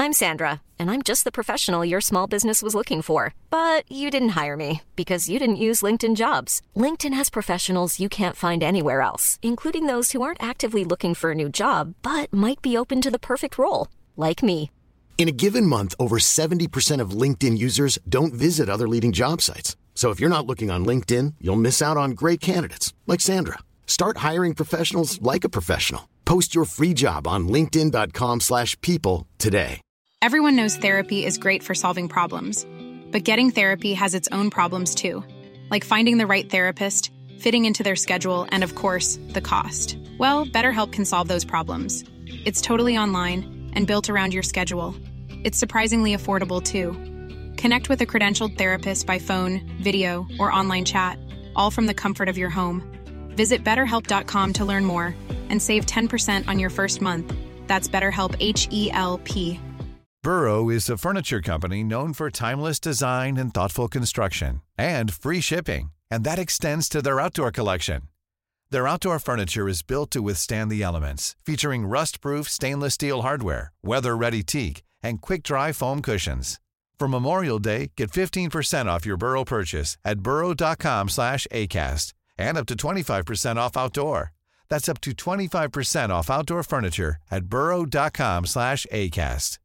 I'm Sandra, and I'm just the professional your small business was looking for. But you didn't hire me because you didn't use LinkedIn Jobs. LinkedIn has professionals you can't find anywhere else, including those who aren't actively looking for a new job, but might be open to the perfect role, like me. In a given month, over 70% of LinkedIn users don't visit other leading job sites. So if you're not looking on LinkedIn, you'll miss out on great candidates like Sandra. Start hiring professionals like a professional. Post your free job on linkedin.com/people today. Everyone knows therapy is great for solving problems, but getting therapy has its own problems too, like finding the right therapist, fitting into their schedule, and of course, the cost. Well, BetterHelp can solve those problems. It's totally online and built around your schedule. It's surprisingly affordable too. Connect with a credentialed therapist by phone, video, or online chat, all from the comfort of your home. Visit BetterHelp.com to learn more and save 10% on your first month. That's BetterHelp, H-E-L-P. Burrow is a furniture company known for timeless design and thoughtful construction, and free shipping, and that extends to their outdoor collection. Their outdoor furniture is built to withstand the elements, featuring rust-proof stainless steel hardware, weather-ready teak, and quick-dry foam cushions. For Memorial Day, get 15% off your Burrow purchase at burrow.com/acast, and up to 25% off outdoor. That's up to 25% off outdoor furniture at burrow.com/acast.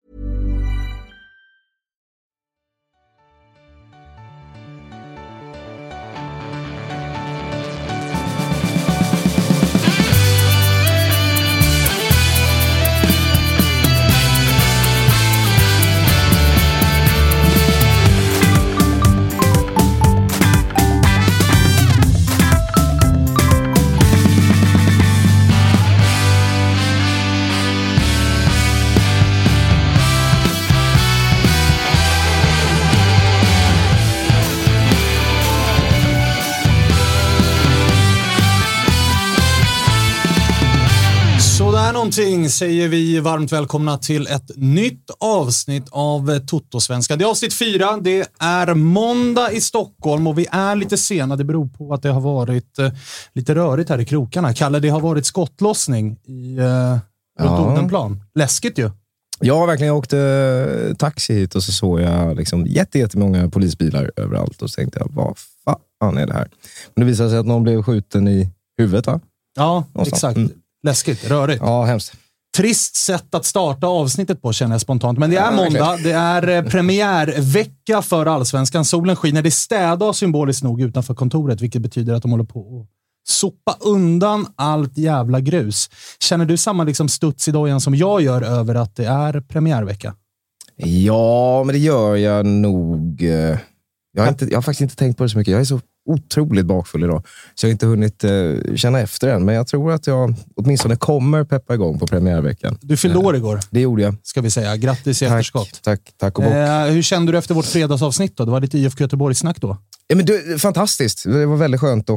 Någonting säger vi varmt välkomna till ett nytt avsnitt av Toto-svenskan. Det är avsnitt 4, det är måndag i Stockholm och vi är lite sena. Det beror på att det har varit lite rörigt här i krokarna. Kalle, det har varit skottlossning runt Odenplan. Läskigt ju. Ja, verkligen. Jag åkte taxi hit och så såg jag liksom jättemånga polisbilar överallt och så tänkte jag, vad fan är det här? Men det visade sig att någon blev skjuten i huvudet, va? Ja, exakt. Läskigt, rörigt. Ja, hemskt. Trist sätt att starta avsnittet på, känner jag spontant. Men det är måndag, det är premiärvecka för Allsvenskan. Solen skiner, det städar symboliskt nog utanför kontoret, vilket betyder att de håller på att sopa undan allt jävla grus. Känner du samma liksom studs i dojan som jag gör över att det är premiärvecka? Ja, men det gör jag nog. Jag har faktiskt inte tänkt på det så mycket. Jag är så otroligt bakfull idag. Så jag har inte hunnit känna efter än. Men jag tror att jag åtminstone kommer peppa igång på premiärveckan. Du fyllde år igår. Det gjorde jag. Ska vi säga. Grattis i efterskott. Tack och bock. Hur kände du efter vårt fredagsavsnitt då? Det var lite IFK Göteborg-snack då. Ja, men fantastiskt. Det var väldigt skönt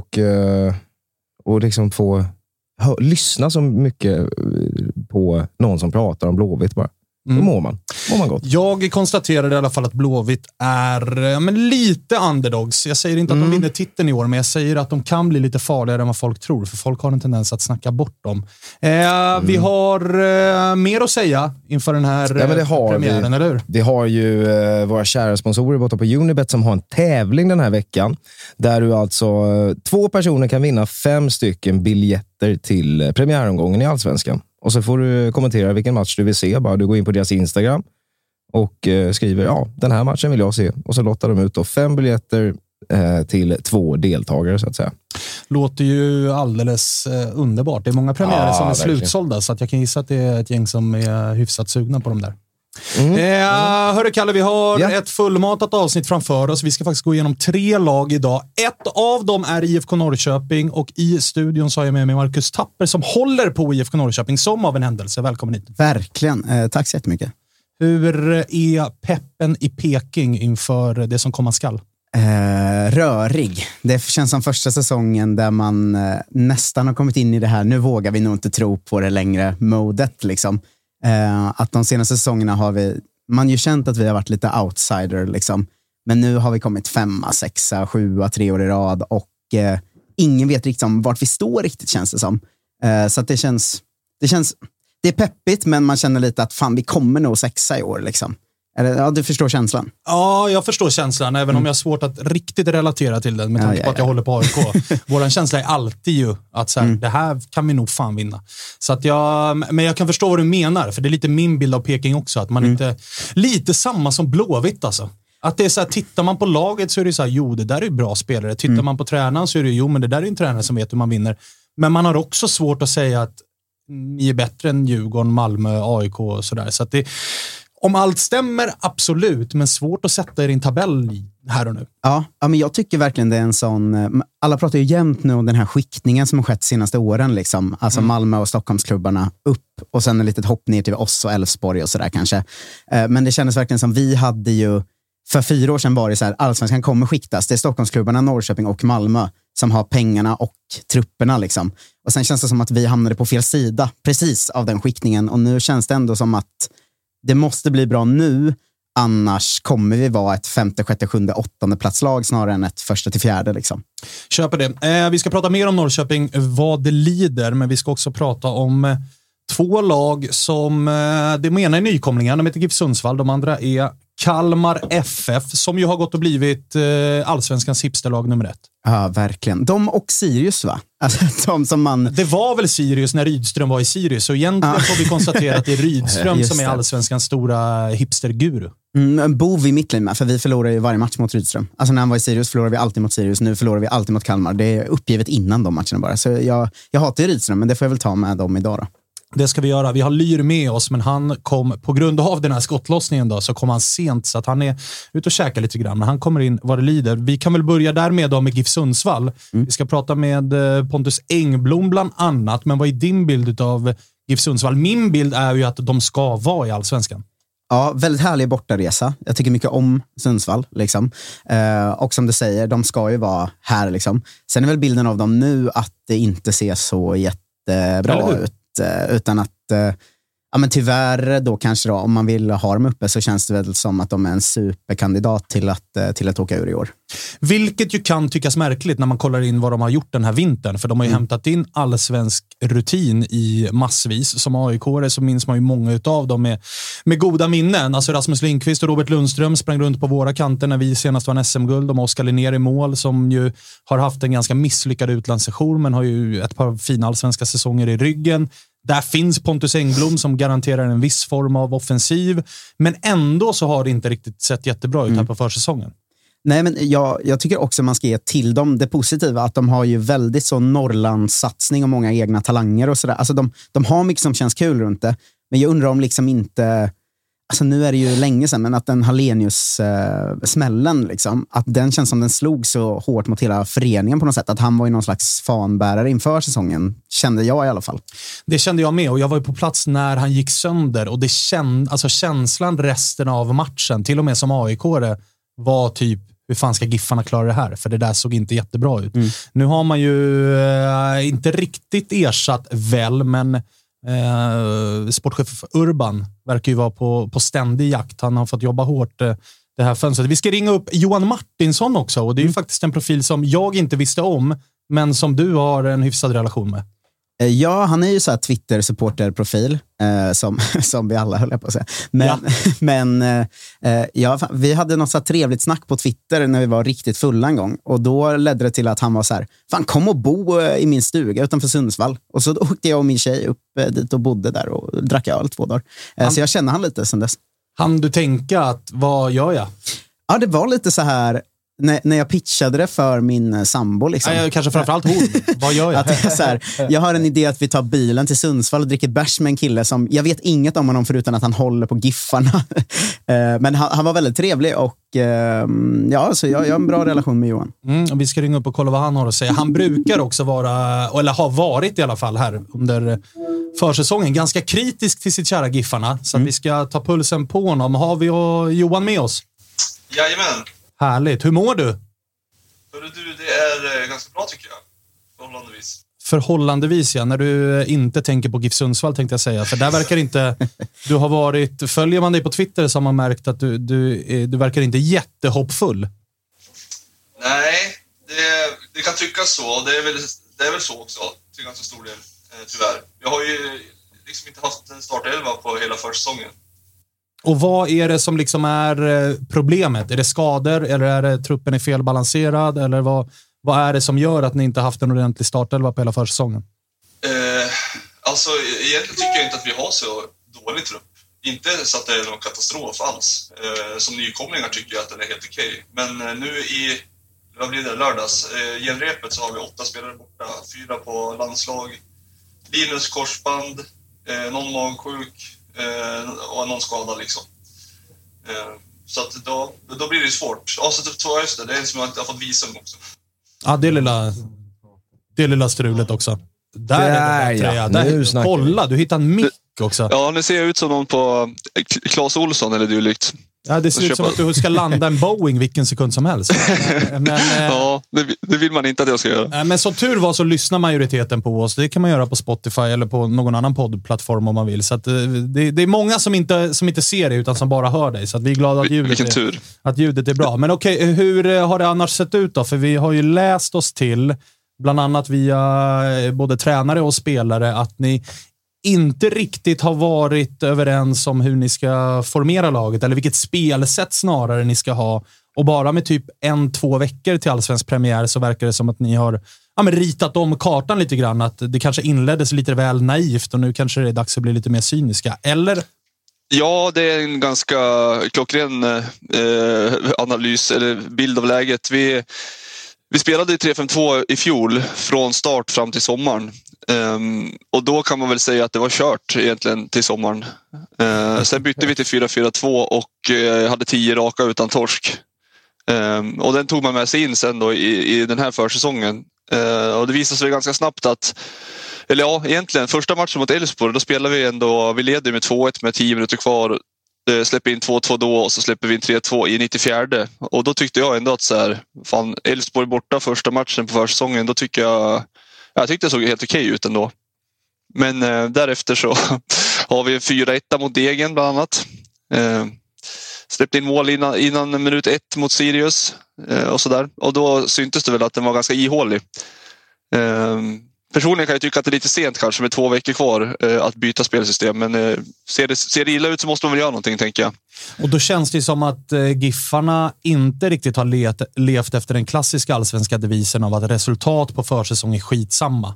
och liksom få lyssna så mycket på någon som pratar om Blåvitt bara. Då mår man gott. Jag konstaterade i alla fall att Blåvitt är lite underdogs. Jag säger inte att de vinner titeln i år, men jag säger att de kan bli lite farligare än vad folk tror. För folk har en tendens att snacka bort dem. Vi har mer att säga inför den här premiären, eller hur? Vi har ju våra kära sponsorer borta på Unibet som har en tävling den här veckan. Där du alltså 2 personer kan vinna 5 stycken biljetter till premiäromgången i Allsvenskan. Och så får du kommentera vilken match du vill se. Bara du går in på deras Instagram och skriver, den här matchen vill jag se. Och så lottar de ut då 5 biljetter till 2 deltagare så att säga. Låter ju alldeles underbart. Det är många premiärer som är slutsålda, så att jag kan gissa att det är ett gäng som är hyfsat sugna på dem där. Hörru Kalle, vi har ett fullmatat avsnitt framför oss. Vi ska faktiskt gå igenom 3 lag idag. Ett av dem är IFK Norrköping och i studion så har jag med mig Marcus Tapper som håller på IFK Norrköping som av en händelse. Välkommen hit. Verkligen, tack så jättemycket. Hur är peppen i Peking inför det som komma skall? Rörig. Det känns som första säsongen där man nästan har kommit in i det här. Nu vågar vi nog inte tro på det längre modet liksom. Att de senaste säsongerna har man ju känt att vi har varit lite outsider liksom. Men nu har vi kommit 5, 6, 7, 3 år i rad och ingen vet riktigt om vart vi står riktigt, känns det som. Så att det känns det är peppigt, men man känner lite att fan, vi kommer nog 6 i år liksom. Eller, ja, du förstår känslan. Ja, jag förstår känslan, även om jag har svårt att riktigt relatera till den med tanke på att jag håller på AIK. Våran känsla är alltid ju att så här, det här kan vi nog fan vinna. Så att men jag kan förstå vad du menar, för det är lite min bild av Peking också, att man inte, lite samma som Blåvitt alltså. Att det är så här, tittar man på laget så är det så här, jo, det där är bra spelare. Tittar man på tränaren så är det, jo, men det där är en tränare som vet hur man vinner. Men man har också svårt att säga att ni är bättre än Djurgården, Malmö, AIK och sådär. Så att det, om allt stämmer, absolut, men svårt att sätta er i en tabell här och nu. Ja, men jag tycker verkligen det är en sån... Alla pratar ju jämt nu om den här skiktningen som har skett senaste åren. Liksom. Alltså Malmö och Stockholmsklubbarna upp och sen ett litet hopp ner till oss och Elfsborg och sådär kanske. Men det kändes verkligen som vi hade ju... För 4 år sedan var det så här, Allsvenskan kommer skiktas. Det är Stockholmsklubbarna, Norrköping och Malmö som har pengarna och trupperna liksom. Och sen känns det som att vi hamnade på fel sida precis av den skiktningen. Och nu känns det ändå som att det måste bli bra nu, annars kommer vi vara ett 5:e, 6:e, 7:e, 8:e platslag snarare än ett 1:a till 4:e liksom. Köper det. Vi ska prata mer om Norrköping, vad det lider, men vi ska också prata om 2 lag som, det menar är nykomlingar, de heter GIF Sundsvall, de andra är Kalmar FF, som ju har gått och blivit allsvenskans hipsterlag nummer 1. Ja, verkligen. De och Sirius, va? Alltså, de som man... Det var väl Sirius när Rydström var i Sirius, så egentligen får vi konstatera att det är Rydström som är allsvenskans stora hipsterguru. Bov i mitt liv med, för vi förlorar ju varje match mot Rydström. Alltså när han var i Sirius förlorade vi alltid mot Sirius, nu förlorar vi alltid mot Kalmar. Det är uppgivet innan de matcherna bara. Så jag hatar ju Rydström, men det får jag väl ta med dem idag då. Det ska vi göra. Vi har Lyr med oss, men han kom på grund av den här skottlossningen då, så kom han sent, så att han är ute och käkar lite grann. Men han kommer in vad det lider. Vi kan väl börja därmed då med GIF Sundsvall. Vi ska prata med Pontus Engblom bland annat, men vad är din bild av GIF Sundsvall? Min bild är ju att de ska vara i Allsvenskan. Ja, väldigt härlig bortaresa. Jag tycker mycket om Sundsvall. Liksom. Och som du säger, de ska ju vara här. Liksom. Sen är väl bilden av dem nu att det inte ser så jättebra ut. Utan att, ja men tyvärr då kanske då, om man vill ha dem uppe så känns det väl som att de är en superkandidat till att åka ur i år. Vilket ju kan tyckas märkligt när man kollar in vad de har gjort den här vintern, för de har ju hämtat in allsvensk rutin i massvis. Som AIK-are så minns man ju många utav dem med goda minnen. Alltså Rasmus Lindqvist och Robert Lundström sprang runt på våra kanter när vi senast var en SM-guld. De har Oskar Linnér i mål, som ju har haft en ganska misslyckad utlandssession men har ju ett par fina allsvenska säsonger i ryggen. Där finns Pontus Engblom som garanterar en viss form av offensiv, men ändå så har det inte riktigt sett jättebra ut här på försäsongen. Nej, men jag tycker också man ska ge till dem det positiva, att de har ju väldigt så Norrlandssatsning och många egna talanger och sådär. Alltså de har mycket som känns kul runt det, men jag undrar om liksom inte, alltså nu är det ju länge sedan, men att den Hallenius-smällen liksom, att den känns som den slog så hårt mot hela föreningen på något sätt, att han var ju någon slags fanbärare inför säsongen, kände jag i alla fall. Det kände jag med, och jag var ju på plats när han gick sönder, och det alltså känslan resten av matchen, till och med som AIK-are, var typ, hur fan ska Giffarna klara det här? För det där såg inte jättebra ut. Nu har man ju inte riktigt ersatt väl, men sportchef Urban verkar ju vara på ständig jakt. Han har fått jobba hårt det här fönstret. Vi ska ringa upp Johan Martinsson också, och det är ju faktiskt en profil som jag inte visste om, men som du har en hyfsad relation med. Ja, han är ju så här Twitter-supporter-profil som vi alla höll på att säga. Men vi hade något så här trevligt snack på Twitter när vi var riktigt fulla en gång. Och då ledde det till att han var så här, fan kom och bo i min stuga utanför Sundsvall. Och så åkte jag och min tjej upp dit och bodde där och drack öl 2 dagar. Så jag känner han lite sen dess. Han du tänka att, vad gör jag? Ja, det var lite så här... När jag pitchade det för min sambo liksom. Ja, kanske framförallt hon. Vad gör jag? Att det är så här, jag har en idé att vi tar bilen till Sundsvall och dricker bärs med en kille som, jag vet inget om honom förutom att han håller på Giffarna. Men han var väldigt trevlig och så jag har en bra relation med Johan. Vi ska ringa upp och kolla vad han har att säga. Han brukar också vara, eller har varit i alla fall här under försäsongen, ganska kritisk till sitt kära Giffarna. Så att vi ska ta pulsen på honom. Har vi Johan med oss? Jajamän. Härligt. Hur mår du? Hörru du, det är ganska bra tycker jag. Förhållandevis. Förhållandevis, ja. När du inte tänker på GIF Sundsvall tänkte jag säga. För där verkar inte... Du har varit... Följer man dig på Twitter så har man märkt att du verkar inte jättehoppfull. Nej, det kan tyckas så. Det är väl så också. Till ganska stor del, tyvärr. Jag har ju liksom inte haft en startelva på hela försäsongen. Och vad är det som liksom är problemet? Är det skador eller är det truppen är felbalanserad? Eller vad är det som gör att ni inte haft en ordentlig startelva på hela försäsongen? Alltså, egentligen tycker jag inte att vi har så dålig trupp. Inte så att det är någon katastrof alls. Som nykomlingar tycker jag att den är helt okej. Men nu i vad blir det, lördags, genrepet så har vi 8 spelare borta. 4 på landslag. Linus korsband, någon magsjuk och någon skada liksom. Så att då blir det svårt. Så typ 2 öster, det är en som jag inte har fått visum också. Ja, det lilla strulet också. Där är det bättre. Kolla, du hittar en mick också. Ja, nu ser jag ut som någon på Claes Olsson eller dylikt. Ja, det ser ut som att du ska landa en Boeing vilken sekund som helst. Men, ja, det vill man inte att jag ska göra. Men som tur var så lyssnar majoriteten på oss. Det kan man göra på Spotify eller på någon annan poddplattform om man vill. Så att, det är många som inte ser det utan som bara hör dig. Så att vi är glada att ljudet är bra. Men okej, hur har det annars sett ut då? För vi har ju läst oss till, bland annat via både tränare och spelare, att ni inte riktigt har varit överens om hur ni ska formera laget eller vilket spelsätt snarare ni ska ha. Och bara med typ 1-2 veckor till allsvensk premiär så verkar det som att ni har ritat om kartan lite grann. Att det kanske inleddes lite väl naivt och nu kanske det är dags att bli lite mer cyniska. Eller? Ja, det är en ganska klockren analys eller bild av läget. Vi spelade i 3-5-2 i fjol från start fram till sommaren. Och då kan man väl säga att det var kört egentligen till sommaren. Sen bytte vi till 4-4-2 och hade 10 raka utan torsk. Och den tog man med sig in sen då i den här försäsongen. Och det visade sig ganska snabbt att, eller ja, egentligen första matchen mot Elfsborg, då spelade vi leder med 2-1 med 10 minuter kvar. Släpper in 2-2 då och så släpper vi in 3-2 i 94. Och då tyckte jag ändå att så här, fan, Elfsborg borta första matchen på försäsongen, då tyckte jag tyckte det såg helt okej ut ändå. Men därefter så har vi 4-1 mot Degen bland annat. Släppte in mål innan minut 1 mot Sirius och sådär. Och då syntes det väl att den var ganska ihålig. Personligen kan jag tycka att det är lite sent kanske med 2 veckor kvar att byta spelsystem. Men ser det illa ut så måste man väl göra någonting, tänker jag. Och då känns det som att Giffarna inte riktigt har levt efter den klassiska allsvenska devisen av att resultat på försäsong är skitsamma.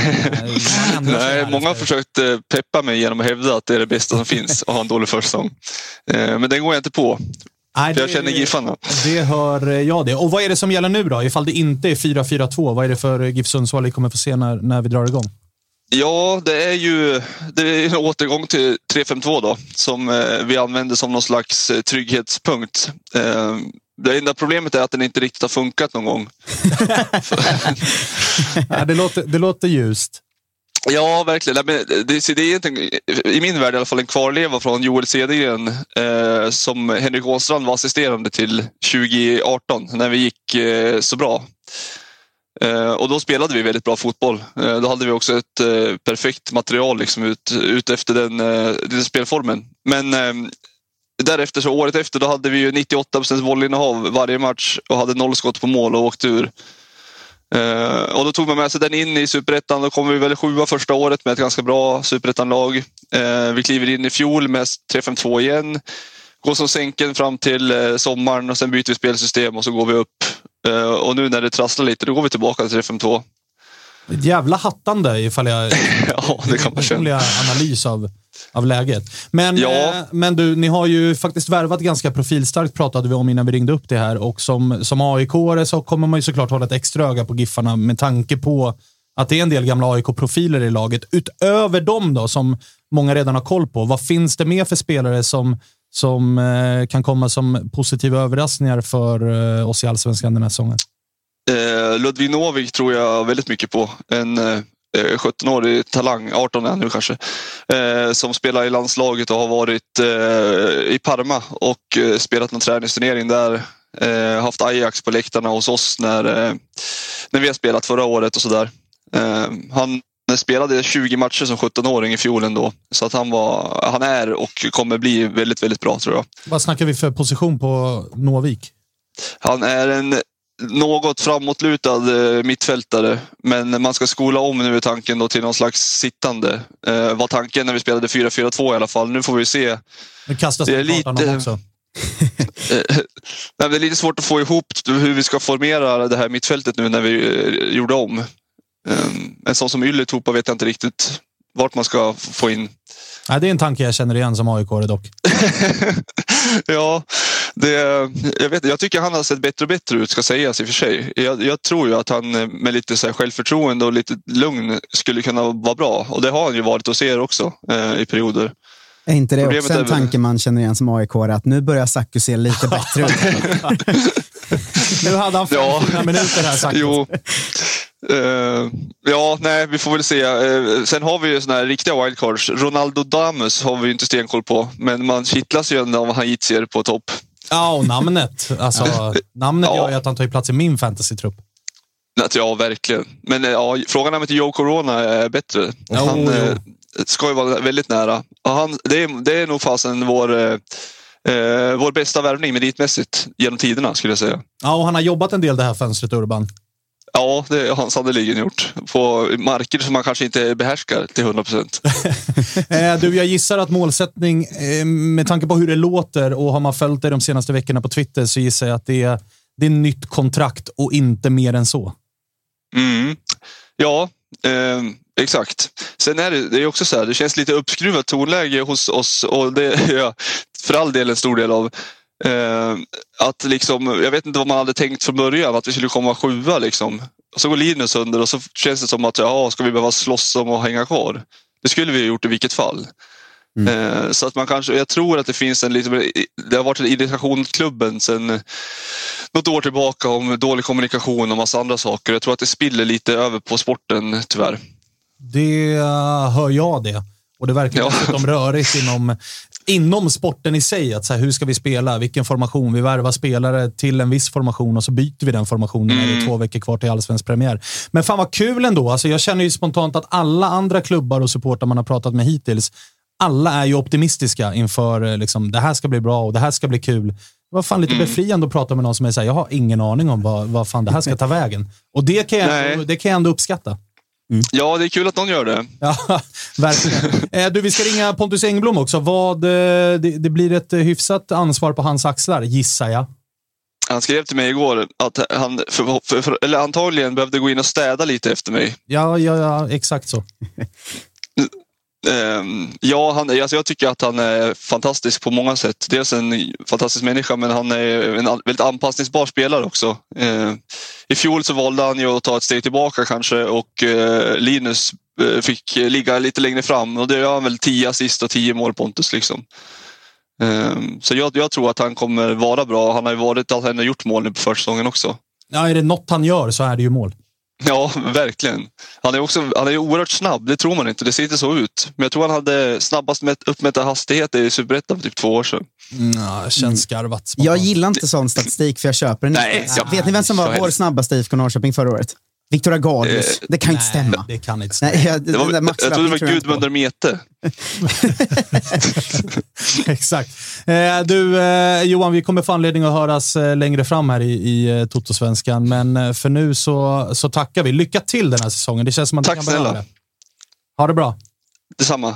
Nej, många har försökt peppa mig genom att hävda att det är det bästa som finns att ha en dålig försäsong. Men den går jag inte på. Nej, jag känner Giffarna. Det hör jag det. Och vad är det som gäller nu då? Ifall det inte är 4-4-2, vad är det för GIF Sundsvall vi kommer få se när vi drar igång? Ja, det är en återgång till 3-5-2 då, som vi använder som någon slags trygghetspunkt. Det enda problemet är att den inte riktigt har funkat någon gång. Ja, det låter ljust. Ja, verkligen. Det är egentligen, i min värld i alla fall, en kvarleva från Joel Cedergren som Henrik Åstrand var assisterande till 2018 när vi gick så bra. Och då spelade vi väldigt bra fotboll. Då hade vi också ett perfekt material liksom, ut efter den spelformen. Men därefter, så året efter, då hade vi ju 98% bollinnehav varje match och hade 0 skott på mål och åkte ur. Och då tog man med sig den in i Superettan. Då kom vi väl 7 första året med ett ganska bra Superettan-lag. Vi kliver in i fjol med 3-5-2 igen. Går som sänken fram till sommaren och sen byter vi spelsystem och så går vi upp. Och nu när det trasslar lite, då går vi tillbaka till 3-5-2. Ett jävla hattande ifall jag... Ja, det kan man känna. Analys av läget. Men, ja. Men du, ni har ju faktiskt värvat ganska profilstarkt, pratade vi om innan vi ringde upp det här. Och som AIK-are så kommer man ju såklart hålla ett extra öga på Giffarna med tanke på att det är en del gamla AIK-profiler i laget. Utöver dem då, som många redan har koll på, vad finns det mer för spelare som kan komma som positiva överraskningar för oss i Allsvenskan den här säsongen? Ludvig Novik tror jag väldigt mycket på. En 17-årig talang, 18 är nu kanske, som spelar i landslaget och har varit i Parma och spelat någon träningsturnering där. Haft Ajax på läktarna hos oss när vi har spelat förra året och sådär. Han spelade 20 matcher som 17-åring i fjol ändå. Så att han är och kommer bli väldigt, väldigt bra, tror jag. Vad snackar vi för position på Novik? Han är en något framåtlutad mittfältare, men man ska skola om nu tanken då till någon slags sittande. Var tanken när vi spelade 4-4-2 i alla fall. Nu får vi se. Det kastas det lite också. Det är lite svårt att få ihop hur vi ska formera det här mittfältet nu när vi gjorde om. En sån som Ylätupa vet jag inte riktigt vart man ska få in. Nej, det är en tanke jag känner igen som AIK-are dock. Ja, jag tycker han har sett bättre och bättre ut, ska sägas i och för sig. Jag tror ju att han med lite så här självförtroende och lite lugn skulle kunna vara bra. Och det har han ju varit och ser också i perioder. Är inte det också en tanke man känner igen som AIK-are, att nu börjar Sacco se lite bättre ut? Nu hade han 5 minuter här, Sacco. Jo. Ja, nej, vi får väl se. Sen har vi ju såna här riktiga wildcards. Ronaldo Damus har vi ju inte stenkoll på, men man kittlas ju av han hitser på topp. Ja, och namnet. Alltså, namnet gör ju att han tar plats i min fantasy-trupp. Ja, verkligen. Men ja, frågan om inte Joe Corona är bättre. Han ska ju vara väldigt nära. Det är nog fasen vår bästa värvning meditmässigt genom tiderna, skulle jag säga. Ja, och han har jobbat en del det här fönstret, Urban. Ja, det har han sannoliken gjort. På marker som man kanske inte behärskar till 100%. Du, jag gissar att målsättning, med tanke på hur det låter, och har man följt det de senaste veckorna på Twitter, så gissar jag att det är nytt kontrakt och inte mer än så. Ja, exakt. Sen är det är också så här, det känns lite uppskruvat tonläge hos oss, och det är jag för all del en stor del av. Att liksom, jag vet inte vad man hade tänkt från början, att vi skulle komma 7 liksom. Och så går Linus under, och så känns det som att ska vi behöva slåss om att hänga kvar? Det skulle vi ha gjort i vilket fall. Så att man kanske, jag tror att det finns det har varit en irritation mot klubben sen något år tillbaka om dålig kommunikation och massa andra saker. Jag tror att det spiller lite över på sporten, tyvärr. Det hör jag det. Och det verkar dessutom rörigt inom sporten i sig. Att så här, hur ska vi spela? Vilken formation? Vi värvar spelare till en viss formation och så byter vi den formationen när det är 2 veckor kvar till allsvensk premiär. Men fan vad kul ändå. Alltså, jag känner ju spontant att alla andra klubbar och supportrar man har pratat med hittills, alla är ju optimistiska inför liksom, det här ska bli bra och det här ska bli kul. Det var fan lite befriande att prata med någon som är så här, jag har ingen aning om vad fan det här ska ta vägen. Och det kan jag ändå uppskatta. Ja, det är kul att någon gör det. Ja, verkligen. Du, vi ska ringa Pontus Engblom också. Det blir ett hyfsat ansvar på hans axlar, gissar jag. Han skrev till mig igår att han eller antagligen behövde gå in och städa lite efter mig. Ja, exakt så. Jag tycker att han är fantastisk på många sätt. Dels en fantastisk människa, men han är en väldigt anpassningsbar spelare också. I fjol så valde han ju att ta ett steg tillbaka kanske, och Linus fick ligga lite längre fram, och det gör han väl 10 assist och 10 mål, Pontus liksom. Så jag tror att han kommer vara bra. Han har gjort mål nu på försäsongen också. Ja, är det något han gör så är det ju mål. Ja, verkligen. Han är ju oerhört snabb, det tror man inte, det ser inte så ut. Men jag tror han hade snabbast uppmätta hastighet i Superettan för typ 2 år sedan. Känns skarvat. Jag gillar inte sån statistik, för jag köper den. Vet ni vem som var vår snabbaste IFK Norrköping förra året? Viktor Agadius. Det kan inte stämma. Det kan inte stämma. Jag tror det var Gudmundur Mete. Exakt. Du, Johan, vi kommer få anledning att höras längre fram här i Toto-svenskan. Men för nu så tackar vi. Lycka till den här säsongen. Det känns som att man kan behöva det. Ha det bra. Detsamma.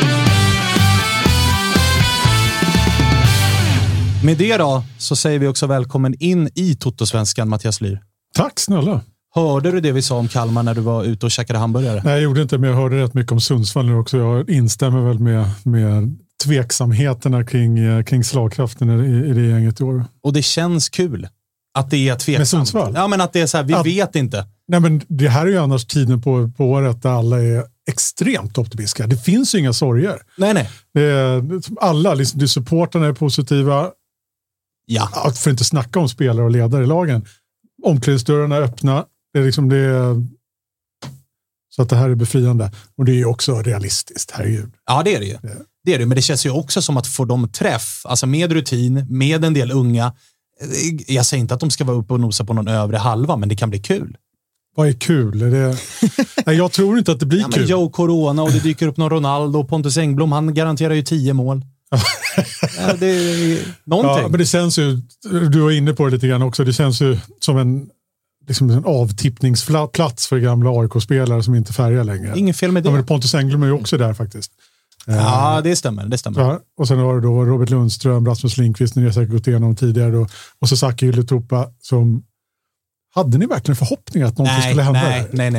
Med det då så säger vi också välkommen in i Toto-svenskan, Mattias Lyr. Tack snälla. Hörde du det vi sa om Kalmar när du var ute och käkade hamburgare? Nej, jag gjorde inte, men jag hörde rätt mycket om Sundsvall nu också. Jag instämmer väl med tveksamheterna kring slagkraften i det gänget i år. Och det känns kul att det är tveksamt. Med Sundsvall? Ja, men att det är så här, vi vet inte. Nej, men det här är ju annars tiden på året där alla är extremt optimistiska. Det finns ju inga sorger. Nej. Alla, liksom, supportarna är positiva. Ja. För inte snacka om spelare och ledare i lagen. Omklädningsdörrarna är öppna. Det är liksom så att det här är befriande. Och det är ju också realistiskt, herregud. Ja, det är det ju. Det är det, men det känns ju också som att få dem träff, alltså med rutin, med en del unga. Jag säger inte att de ska vara uppe och nosa på någon övre halva, men det kan bli kul. Vad är kul? Nej, jag tror inte att det blir kul. Men Joe Corona och det dyker upp någon Ronaldo och Pontus Engblom, han garanterar ju 10 mål. Ja, det är någonting. Ja, men det känns ju, du var inne på det lite grann också, det känns ju som en avtippningsplats för gamla AIK-spelare som inte färgar längre. Ingen fel med det. Ja, men Pontus Engblom är ju också där faktiskt. Ja, det stämmer. Ja, och sen har du då Robert Lundström, Rasmus Lindqvist, ni har säkert gått igenom tidigare då, och så Saki Ylätupa som... Hade ni verkligen förhoppningar att någonting skulle hända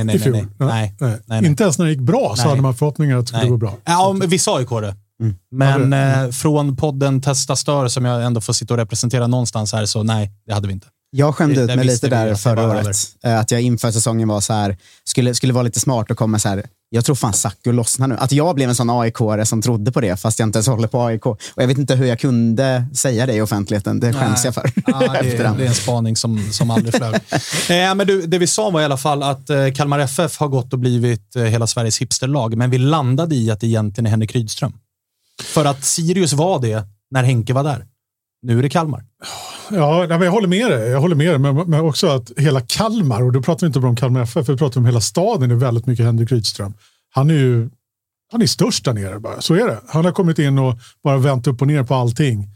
Nej. Inte ens när det gick bra så hade man förhoppningar att det skulle gå bra. Ja, vi sa ju det. Men från podden Testa Stör som jag ändå får sitta och representera någonstans här, så nej, det hade vi inte. Jag skämde ut mig lite där förra året. Att jag inför säsongen var så här, skulle vara lite smart och komma så här, jag tror fan Sacco lossnar nu. Att jag blev en sån AIK-are som trodde på det fast jag inte ens håller på AIK. Och jag vet inte hur jag kunde säga det i offentligheten. Det skäms jag för. Ja, det är en spaning som aldrig flög. Men det vi sa var i alla fall att Kalmar FF har gått och blivit hela Sveriges hipsterlag. Men vi landade i att det egentligen är Henrik Rydström. För att Sirius var det när Henke var där. Nu är det Kalmar. Ja, men jag håller med dig. Jag håller med dig, men också att hela Kalmar, och då pratar vi inte bara om Kalmar FF, för vi pratar om hela staden, är väldigt mycket Henrik Rydström. Han är störst där nere bara. Så är det. Han har kommit in och bara vänt upp och ner på allting.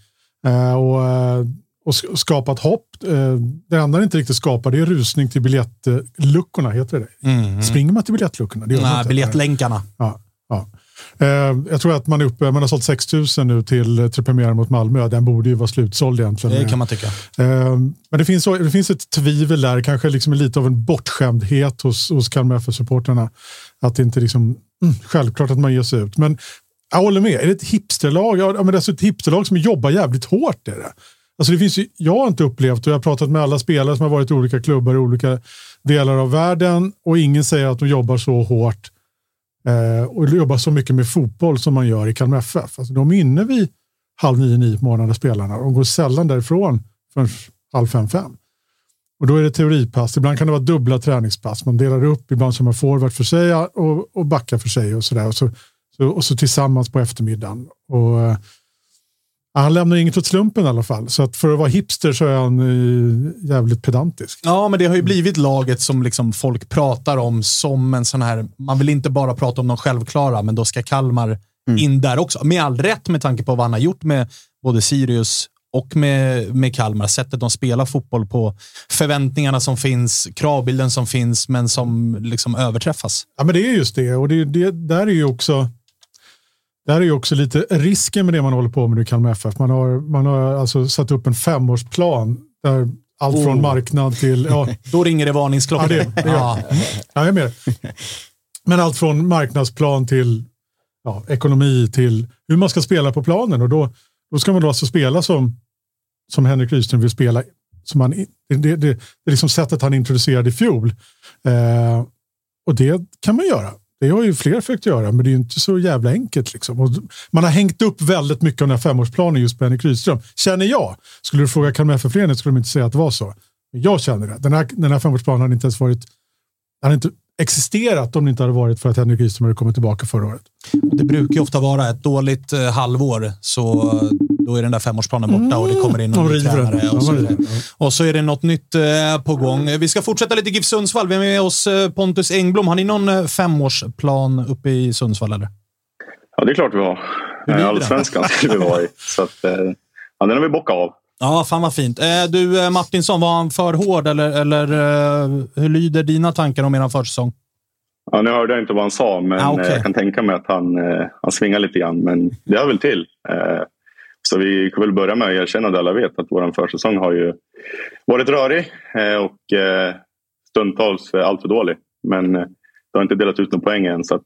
Och skapat hopp. Det enda han inte riktigt skapar, det är rusning till biljettluckorna, heter det. Springer man till biljettluckorna? Nej, biljettlänkarna. Ja. Jag tror att man är uppe, man har sålt 6 000 nu till premiären mot Malmö. Den borde ju vara slutsåld egentligen. Det kan man tycka. Men det finns ett tvivel där, kanske liksom lite av en bortskämdhet hos Kalmar FF-supporterna. Att det inte liksom, självklart att man ger sig ut. Men jag håller med, är det ett hipsterlag? Ja, men det är alltså ett hipsterlag som jobbar jävligt hårt. Är det. Alltså det finns ju, jag har inte upplevt, och jag har pratat med alla spelare som har varit i olika klubbar i olika delar av världen, och ingen säger att de jobbar så hårt och jobbar så mycket med fotboll som man gör i Kalmar FF. Alltså de är inne vid 8:30 på morgonen, spelarna. De går sällan därifrån förrän 4:30. Och då är det teoripass. Ibland kan det vara dubbla träningspass. Man delar upp, ibland som man forward för sig och backar för sig och sådär. Och så tillsammans på eftermiddagen. Och han lämnar inget åt slumpen i alla fall. Så att för att vara hipster så är han jävligt pedantisk. Ja, men det har ju blivit laget som liksom folk pratar om som en sån här... Man vill inte bara prata om de självklara, men då ska Kalmar in där också. Med all rätt, med tanke på vad han har gjort med både Sirius och med Kalmar. Sättet de spelar fotboll på, förväntningarna som finns, kravbilden som finns, men som liksom överträffas. Ja, men det är just det. Och där är ju också lite risken med det man håller på med i Kalmar FF. Man har alltså satt upp en 5-årsplan där allt från marknad till... Ja. Då ringer det varningsklockan. Ja, jag är med. Men allt från marknadsplan till ekonomi till hur man ska spela på planen. Och då ska man då alltså spela som Henrik Rydström vill spela. Det är liksom sättet han introducerade i fjol. Och det kan man göra. Det har ju fler försökt göra, men det är ju inte så jävla enkelt. Liksom. Och man har hängt upp väldigt mycket av den här 5-årsplanen just på Henrik Rydström. Känner jag. Skulle du fråga Kalmar FF-föreningen skulle de inte säga att det var så. Men jag känner det. Den här 5-årsplanen hade inte ens hade inte existerat om det inte hade varit för att Henrik Rydström hade kommit tillbaka förra året. Det brukar ju ofta vara ett dåligt halvår, så då är den där 5-årsplanen borta och det kommer in någon ny tränare. Och så är det något nytt på gång. Vi ska fortsätta lite GIF Sundsvall. Vi är med oss Pontus Engblom. Har ni någon 5-årsplan uppe i Sundsvall eller? Ja, det är klart vi har. Allsvenskan skulle vi vara i. Så att, den har vi bockat av. Ja, fan vad fint. Du Martinsson, var han för hård eller hur lyder dina tankar om eran försäsong? Ja, nu hörde jag inte vad han sa, men jag kan tänka mig att han svingar lite grann, men det hör väl till. Så vi kan väl börja med att erkänna det alla vet, att vår försäsong har ju varit rörig och stundtals allt för dålig. Men det har inte delat ut någon poäng än, så att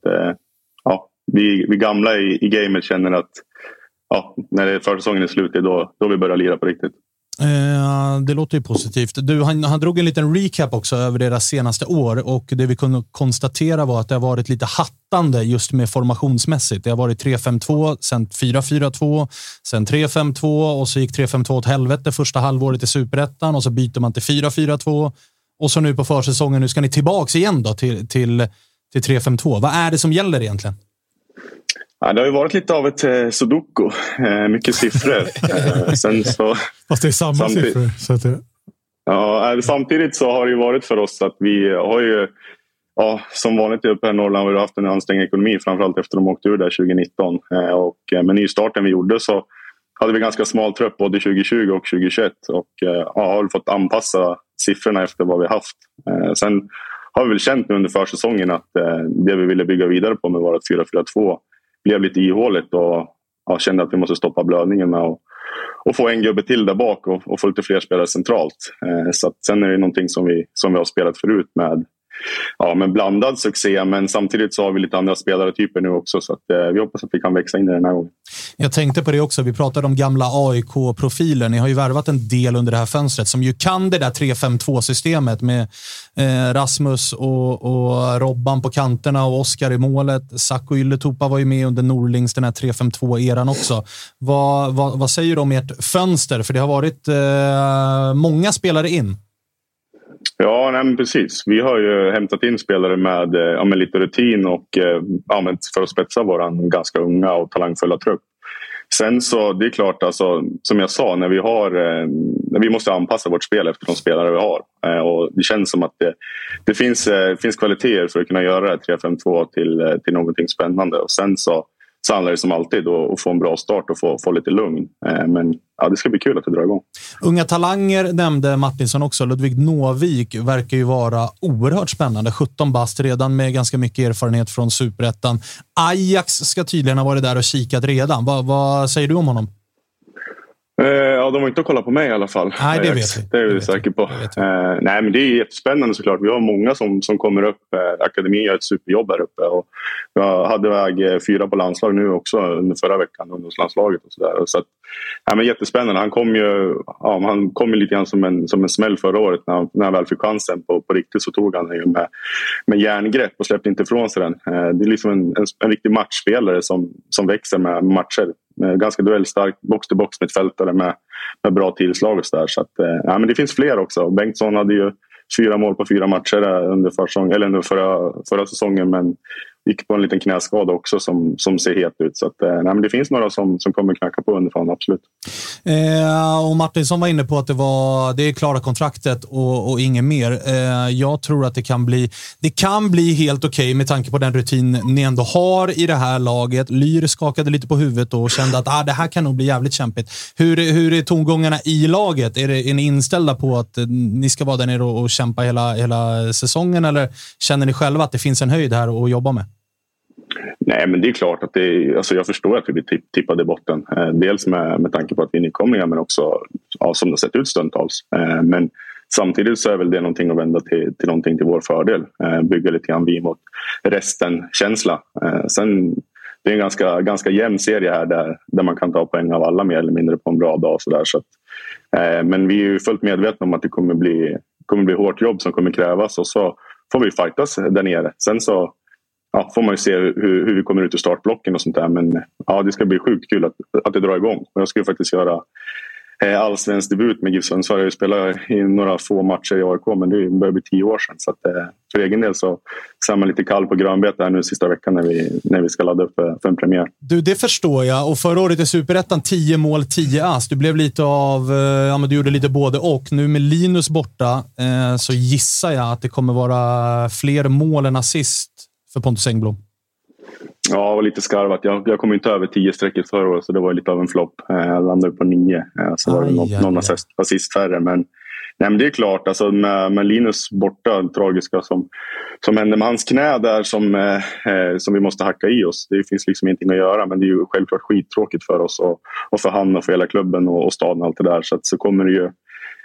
vi gamla i gamet känner att när försäsongen är slut, då vi börjar lira på riktigt. Det låter ju positivt. Du, han drog en liten recap också över deras senaste år, och det vi kunde konstatera var att det har varit lite hattande just med formationsmässigt. Det har varit 3-5-2, sen 4-4-2, sen 3-5-2 och så gick 3-5-2 åt helvete första halvåret i Superettan och så byter man till 4-4-2 och så nu på försäsongen, nu ska ni tillbaks igen då till 3-5-2. Vad är det som gäller egentligen? Ja, det har ju varit lite av ett sudoku. Mycket siffror. Sen så, fast det är samma siffror. Så att det... Ja, samtidigt så har det ju varit för oss att vi har ju som vanligt uppe i Norrland har vi haft en ansträngd ekonomi, framförallt efter de åkte ur där 2019. Och med nystarten vi gjorde så hade vi ganska smal trupp både 2020 och 2021 och har fått anpassa siffrorna efter vad vi haft. Sen har vi väl känt nu under försäsongen att det vi ville bygga vidare på med vårt 4-4-2 blev lite ihåligt och kände att vi måste stoppa blödningen med och få en gubbe till där bak och få lite fler spelare centralt. Så att sen är det någonting som vi har spelat förut med blandad succé, men samtidigt så har vi lite andra spelartyper nu också, så att vi hoppas att vi kan växa in i den här gången. Jag tänkte på det också, vi pratade om gamla AIK-profiler. Ni har ju värvat en del under det här fönstret som ju kan det där 3-5-2-systemet med Rasmus och Robban på kanterna och Oskar i målet. Sacco Ylletupa var ju med under Norlings den här 3-5-2-eran också. Vad säger du om ert fönster? För det har varit många spelare in. Ja, men precis. Vi har ju hämtat in spelare med lite rutin och för att spetsa våran ganska unga och talangfulla trupp. Sen så, det är klart, alltså, som jag sa, när vi måste anpassa vårt spel efter de spelare vi har. Och det känns som att det finns kvaliteter för att kunna göra 3-5-2 till någonting spännande. Och sen så handlar det som alltid att få en bra start och få lite lugn. Men det ska bli kul att det drar igång. Unga talanger nämnde Martinsson också. Ludvig Nåvik verkar ju vara oerhört spännande. 17 bast redan med ganska mycket erfarenhet från Superettan. Ajax ska tydligen ha varit där och kikat redan. Vad säger du om honom? De har inte kollat på mig i alla fall. Nej, det vet vi. Det är vi säker på. Nej, men det är jättespännande såklart. Vi har många som kommer upp. Akademin gör ett superjobb här uppe. Och jag hade väg 4 på landslag nu också under förra veckan. Ungdomslandslaget och sådär. Så att, men jättespännande. Han kom ju lite grann som en smäll förra året. När han väl fick chansen på riktigt så tog han ju med järngrepp och släppte inte ifrån sig den. Det är liksom en riktig matchspelare som växer med matcher. Ganska duellstark, box-to-box med ett fältare med bra tillslag och sådär. Så att, men det finns fler också. Bengtsson hade ju 4 mål på 4 matcher under förra säsongen, men gick på en liten knäskada också som ser het ut. Så att, men det finns några som kommer knacka på underifrån, absolut. Och Martinsson var inne på att det är klara kontraktet och inget mer. Jag tror att det kan bli helt okej med tanke på den rutin ni ändå har i det här laget. Lyr skakade lite på huvudet och kände att det här kan nog bli jävligt kämpigt. Hur är tongångarna i laget? Är ni inställda på att ni ska vara där nere och kämpa hela säsongen, eller känner ni själva att det finns en höjd här att jobba med? Nej, men det är klart att jag förstår att vi blir tippade i botten. Dels med tanke på att vi är nykomlingar, men också som det sett ut stundtals. Men samtidigt så är väl det någonting att vända till någonting till vår fördel. Bygga lite grann vi mot resten-känsla. Sen det är en ganska jämn serie här där man kan ta poäng av alla mer eller mindre på en bra dag. Så men vi är ju fullt medvetna om att det kommer bli hårt jobb som kommer krävas, och så får vi fightas där nere. Sen så får man ju se hur vi kommer ut ur startblocken och sånt där. Men det ska bli sjukt kul att det drar igång. Och jag ska ju faktiskt göra allsvensk debut med GIF Sundsvall. Jag spelar i några få matcher i AIK, men det börjar bli 10 år sedan. Så att, för egen del så är man lite kall på grönbete här nu sista veckan när vi ska ladda upp för en premiär. Du, det förstår jag. Och förra året i Superettan 10 mål, 10 ass. Du blev lite du gjorde lite både och. Nu med Linus borta så gissar jag att det kommer vara fler mål än assist för Pontus Engblom. Ja, det var lite skarvat. Jag kom inte över 10 strecket förra året, så det var lite av en flopp. Jag landade på 9. Så var det någon assist färre. Men det är klart, alltså med Linus borta, tragiska som hände med hans knä där som vi måste hacka i oss. Det finns liksom ingenting att göra, men det är ju självklart skittråkigt för oss och för han och för hela klubben och staden och allt det där. Så kommer det ju...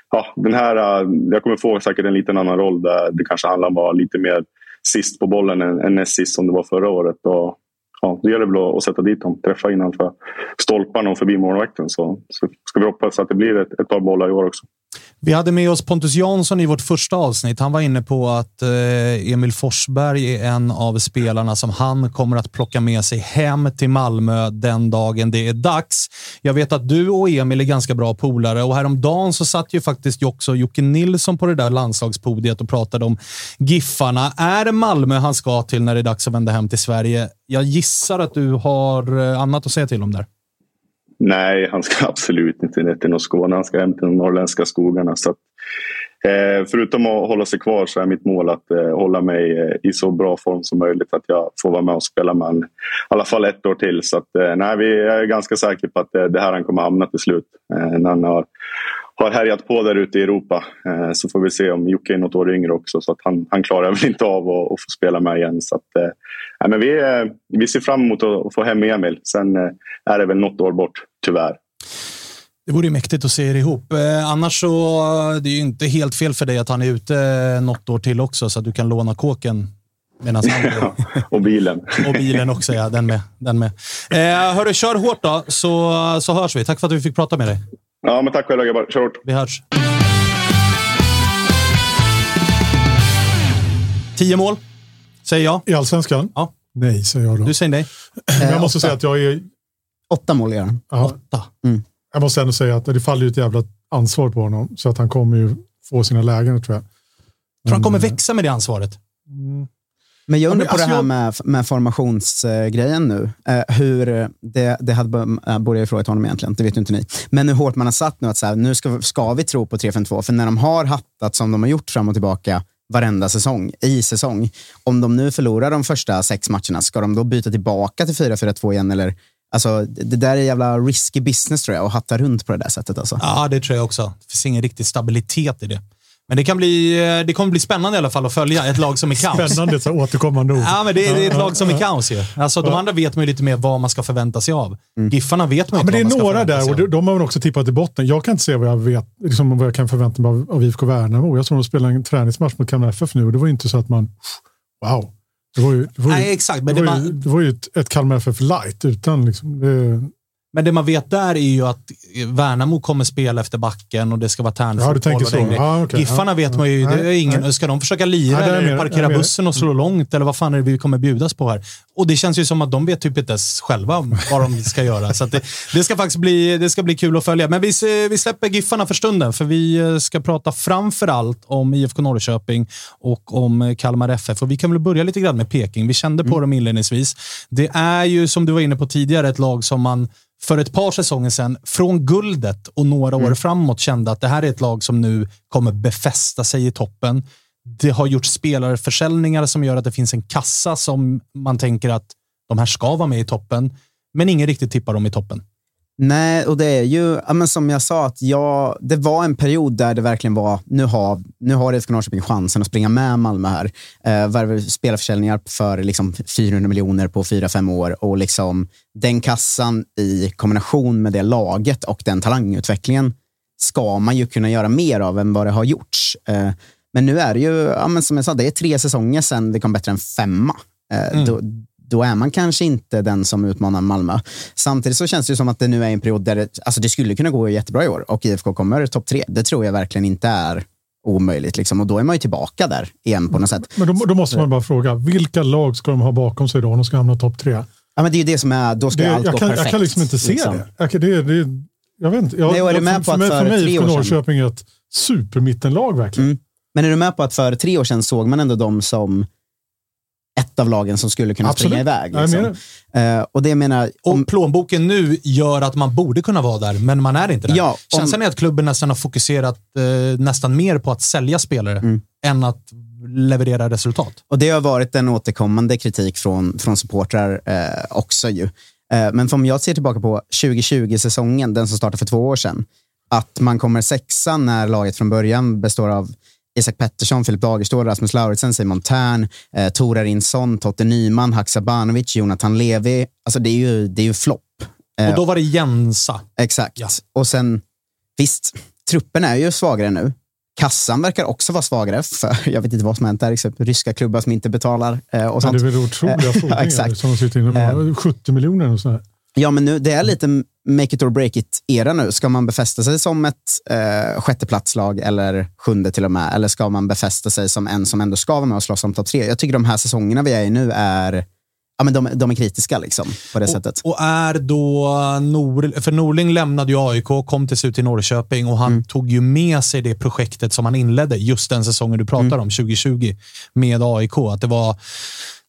jag kommer få säkert en liten annan roll där det kanske handlar om att vara lite mer sist på bollen än näst sist som det var förra året. Och det gäller väl att sätta dit dem, träffa innanför stolparna och förbi målvakten, så ska vi hoppas att det blir ett par bollar i år också. Vi hade med oss Pontus Jansson i vårt första avsnitt. Han var inne på att Emil Forsberg är en av spelarna som han kommer att plocka med sig hem till Malmö den dagen det är dags. Jag vet att du och Emil är ganska bra polare, och häromdagen så satt ju faktiskt också Jocke Nilsson på det där landslagspodiet och pratade om Giffarna. Är det Malmö han ska till när det är dags att vända hem till Sverige? Jag gissar att du har annat att säga till om där. Nej, han ska absolut inte till någon Skåne. Han ska hem till de norrländska skogarna. Så att, förutom att hålla sig kvar så är mitt mål att hålla mig i så bra form som möjligt. Att jag får vara med och spela med i alla fall 1 år till. Så att, vi är ganska säkra på att det här han kommer hamna till slut. När han har härjat på där ute i Europa. Så får vi se om Jocke är något år yngre också. Så att han klarar väl inte av att få spela med igen. Så att, men vi ser fram emot att få hem Emil. Sen är det väl något år bort, tyvärr. Det vore ju mäktigt att se er ihop. Annars så det är ju inte helt fel för dig att han är ute något år till också. Så att du kan låna kåken medan han och bilen. Och bilen också, ja. Den med. Hörru, kör hårt då. Så hörs vi. Tack för att vi fick prata med dig. Ja, men tack själva grabbar. Kör hårt. Vi hörs. 10 mål, säger jag. I Allsvenskan? Ja. Nej, säger jag då. Du säger nej. Jag måste säga att jag är... 8 mål gör han. 8. Mm. Jag måste ändå säga att det faller ju ett jävla ansvar på honom. Så att han kommer ju få sina lägen, tror jag. Tror han kommer växa med det ansvaret? Men jag undrar på det här med formationsgrejen nu. Hur det borde jag fråga honom egentligen, det vet ju inte ni. Men hur hårt man har satt nu att så här, nu ska vi tro på 3-5-2. För när de har hattat som de har gjort fram och tillbaka varenda säsong, om de nu förlorar de första 6 matcherna, ska de då byta tillbaka till 4-4-2 igen? Eller, alltså, det där är jävla risky business, tror jag, att hatta runt på det där sättet. Alltså. Ja, det tror jag också. Det finns ingen riktig stabilitet i det. Men det kommer bli spännande i alla fall att följa ett lag som är kaos. Spännande, så återkommande ord. Ja, men det är ett lag som är kaos ju. Alltså, de andra vet man ju lite mer vad man ska förvänta sig av. Giffarna vet man inte men vad man ska förvänta sig av. Men det är några där, och de har man också tippat i botten. Jag kan inte se vad jag vet, liksom vad jag kan förvänta mig av IFK Värnamo. Jag såg de spela en träningsmatch mot Kalmar FF nu, och det var ju inte så att man... Wow. Nej, exakt. Men det var ju ett Kalmar FF light utan liksom... Men det man vet där är ju att Värnamo kommer spela efter backen och det ska vara tärnfotboll. Ja, du tänker så. Okay. Giffarna vet man ju, det är ingen, ska de försöka lira eller parkera bussen och slå långt, eller vad fan är det vi kommer bjudas på här? Och det känns ju som att de vet typ inte ens själva vad de ska göra. Så att det ska faktiskt bli kul att följa. Men vi släpper Giffarna för stunden, för vi ska prata framförallt om IFK Norrköping och om Kalmar FF. Och vi kan väl börja lite grann med Peking. Vi kände på dem inledningsvis. Det är ju, som du var inne på tidigare, ett lag som man för ett par säsonger sedan, från guldet och några år framåt, kände att det här är ett lag som nu kommer befästa sig i toppen. Det har gjort spelarförsäljningar som gör att det finns en kassa som man tänker att de här ska vara med i toppen, men ingen riktigt tippar dem i toppen. Nej, och det är ju, men som jag sa, att det var en period där det verkligen var, nu har IFK Norrköping chansen att springa med Malmö här. Spelarförsäljningar för liksom 400 miljoner på 4-5 år, och liksom den kassan i kombination med det laget och den talangutvecklingen ska man ju kunna göra mer av än vad det har gjorts. Men nu är det ju, men som jag sa, det är 3 säsonger sedan det kom bättre än 5. Då är man kanske inte den som utmanar Malmö. Samtidigt så känns det ju som att det nu är en period där det skulle kunna gå jättebra i år, och IFK kommer topp 3. Det tror jag verkligen inte är omöjligt. Liksom. Och då är man ju tillbaka där igen på något sätt. Men då måste man bara fråga, vilka lag ska de ha bakom sig då om de ska hamna topp 3? Ja, men det är ju det som är, då ska allt gå perfekt. Jag kan liksom inte se liksom. det. Jag vet inte. För mig är Norrköping ett supermittenlag verkligen. Men är du med på att för 3 år sedan såg man ändå dem som ett av lagen som skulle kunna springa iväg. Liksom. Och det menar... Och plånboken nu gör att man borde kunna vara där, men man är inte där. Ja, känslan är att klubben nästan har fokuserat nästan mer på att sälja spelare än att leverera resultat. Och det har varit en återkommande kritik från supportrar också ju. Men om jag ser tillbaka på 2020-säsongen, den som startade för 2 år sedan, att man kommer 6:a när laget från början består av Isak Pettersson, Filip Dagerstål, Rasmus Lauritsen, Simon Tern, Tor Arinsson, Totte Nyman, Haksabanovic, Jonathan Levi. Alltså det är ju flopp. Och då var det Jensa. Exakt. Ja. Och sen, visst, truppen är ju svagare nu. Kassan verkar också vara svagare, för jag vet inte vad som hänt där, exakt ryska klubbar som inte betalar. Och sånt. Det är väl otroliga fordringar som sitter inne på 70 miljoner och sådär. Ja, men nu, det är lite make it or break it-era nu. Ska man befästa sig som ett 6:e-platslag eller 7:e till och med? Eller ska man befästa sig som en som ändå ska vara med och slåss om topp 3? Jag tycker de här säsongerna vi är i nu är... Ja, men de är kritiska liksom, på det sättet. Och är då för Norling lämnade ju AIK, kom till slut till Norrköping, och han tog ju med sig det projektet som han inledde just den säsongen du pratar om, 2020, med AIK. Att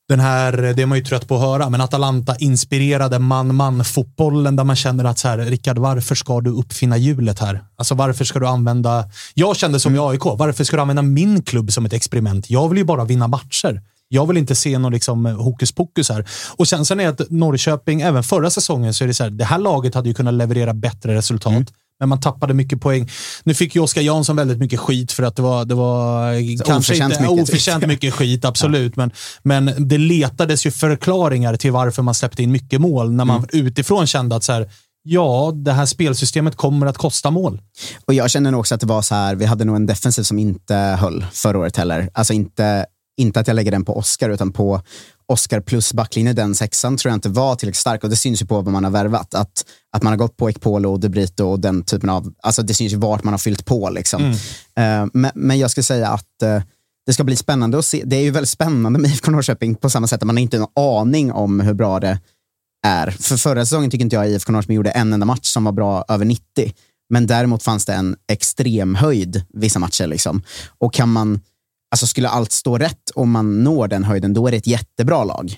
det är man ju trött på att höra, men Atalanta inspirerade man-man-fotbollen där man känner att så här, Rickard, varför ska du uppfinna hjulet här? Alltså varför ska du använda, jag kände som i AIK, varför ska du använda min klubb som ett experiment? Jag vill ju bara vinna matcher. Jag vill inte se någon liksom hokus pokus här. Och sen är att Norrköping, även förra säsongen så är det så här, det här laget hade ju kunnat leverera bättre resultat. Men man tappade mycket poäng. Nu fick ju Oskar Jansson väldigt mycket skit för att det var kanske inte oförtjänt mycket skit, absolut. Ja. Men det letades ju förklaringar till varför man släppte in mycket mål när man utifrån kände att så här, ja, det här spelsystemet kommer att kosta mål. Och jag känner nog också att det var så här, vi hade nog en defensiv som inte höll förra året heller. Alltså inte att jag lägger den på Oskar, utan på Oskar plus backlinje, den sexan tror jag inte var tillräckligt stark, och det syns ju på vad man har värvat, att man har gått på Ekpolo och De Brito och den typen av, alltså det syns ju vart man har fyllt på liksom. Men jag skulle säga att det ska bli spännande att se. Det är ju väldigt spännande med IFK Norrköping på samma sätt att man har inte en aning om hur bra det är. För förra säsongen tycker inte jag IFK Norrköping gjorde en enda match som var bra över 90, men däremot fanns det en extrem höjd vissa matcher liksom. Och kan man, alltså skulle allt stå rätt om man når den höjden, då är det ett jättebra lag.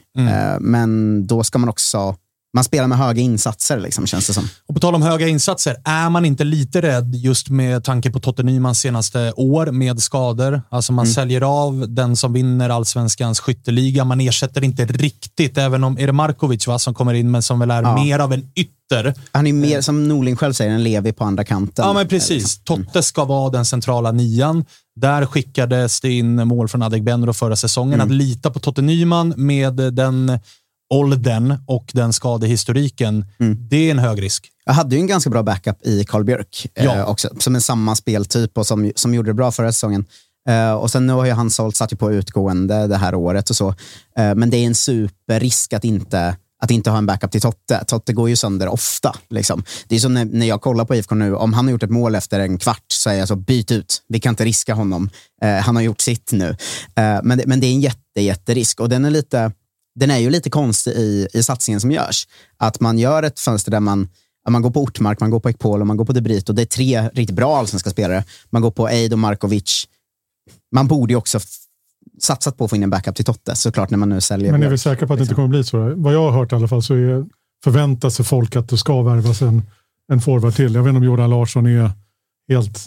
Men då ska man också, man spelar med höga insatser liksom, känns det som. Och på tal om höga insatser, är man inte lite rädd just med tanke på Totte Nymans senaste år med skador? Alltså man säljer av den som vinner Allsvenskans skytteliga, man ersätter inte riktigt, även om är det Markovic som kommer in, men som väl är mer av en ytter. Han är mer, som Norling själv säger, en Levi på andra kanten. Ja, men precis. Totte ska vara den centrala nian. Där skickades det in mål från Adegbenro förra säsongen. Att lita på Totte Nyman med den åldern och den skadehistoriken, det är en hög risk. Jag hade ju en ganska bra backup i Carl Björk också, som en samma speltyp och som gjorde det bra förra säsongen. Och sen nu har ju han satt ju på utgående det här året och så. Men det är en superrisk att inte ha en backup till Totte. Totte går ju sönder ofta. Liksom. Det är som när jag kollar på IFK nu, om han har gjort ett mål efter en kvart så är jag så, byt ut. Vi kan inte riska honom. Han har gjort sitt nu. Men det är en jätterisk. Och den är ju lite konstig i satsningen som görs. Att man gör ett fönster där man går på Ortmark, man går på Ekpolo, man går på De Brito. Det är 3 riktigt bra allsvenska spelare. Man går på Eid och Markovic. Man borde ju också satsat på att få in en backup till Totte, såklart, när man nu säljer. Men är vi säkra på att det inte kommer bli så? Vad jag har hört i alla fall så förväntar sig folk att det ska värvas en forward till. Jag vet inte om Jordan Larsson är helt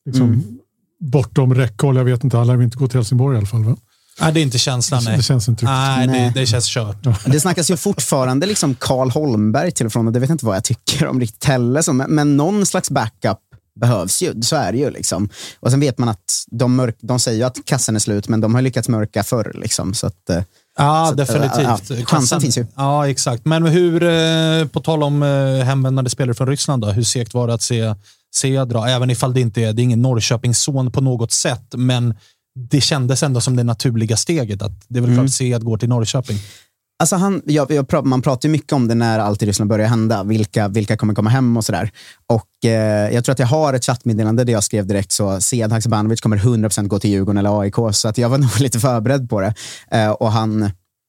bortom räckhåll. Jag vet inte, alla vill inte gå till Helsingborg i alla fall, va? Nej, det är inte känslan. Det känns inte riktigt. Nej. Det känns kört. Ja. Det snackas ju fortfarande liksom Karl Holmberg till och från, och det vet inte vad jag tycker om riktigt heller. Men någon slags backup behövs ju, så är det ju liksom. Och sen vet man att de säger ju att kassan är slut, men de har lyckats mörka förr liksom, så att definitivt. Chansen finns ju. Ja, exakt. Men hur, på tal om hemvändande spelare från Ryssland då, hur segt var det att se dra, även ifall det inte är ingen Norrköpingsson på något sätt, men det kändes ändå som det naturliga steget, att det är väl klart att se att gå till Norrköping. Alltså man pratar ju mycket om det när allt i Ryssland börjar hända. Vilka kommer komma hem och sådär. Och jag tror att jag har ett chattmeddelande där jag skrev direkt så Sead Haksabanovic kommer 100% gå till Djurgården eller AIK. Så att jag var nog lite förberedd på det. Och han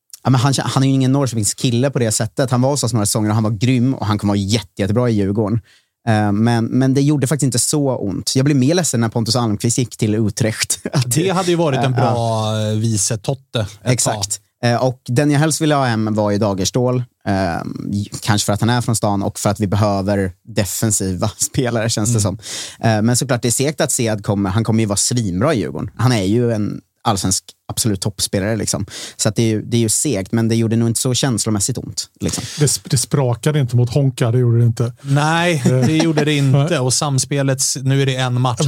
är ju ingen Norrköpings kille på det sättet. Han var hos oss några säsonger och han var grym. Och han kommer vara jättebra i Djurgården. Men det gjorde faktiskt inte så ont. Jag blev mer ledsen när Pontus Almqvist gick till Utrecht. Det hade ju varit en bra vice Totte. Exakt. Och den jag helst ville ha hem var ju Dagerstål. Kanske för att han är från stan och för att vi behöver defensiva spelare, känns det som. Men såklart det är segt att Sead han kommer ju vara svinbra i Djurgården. Han är ju en allsvensk absolut toppspelare liksom. Så att det är ju segt, men det gjorde nog inte så känslomässigt ont liksom. Det sprakade inte mot Honka, det gjorde det inte. Nej, det gjorde det inte. Och samspelet, nu är det en match.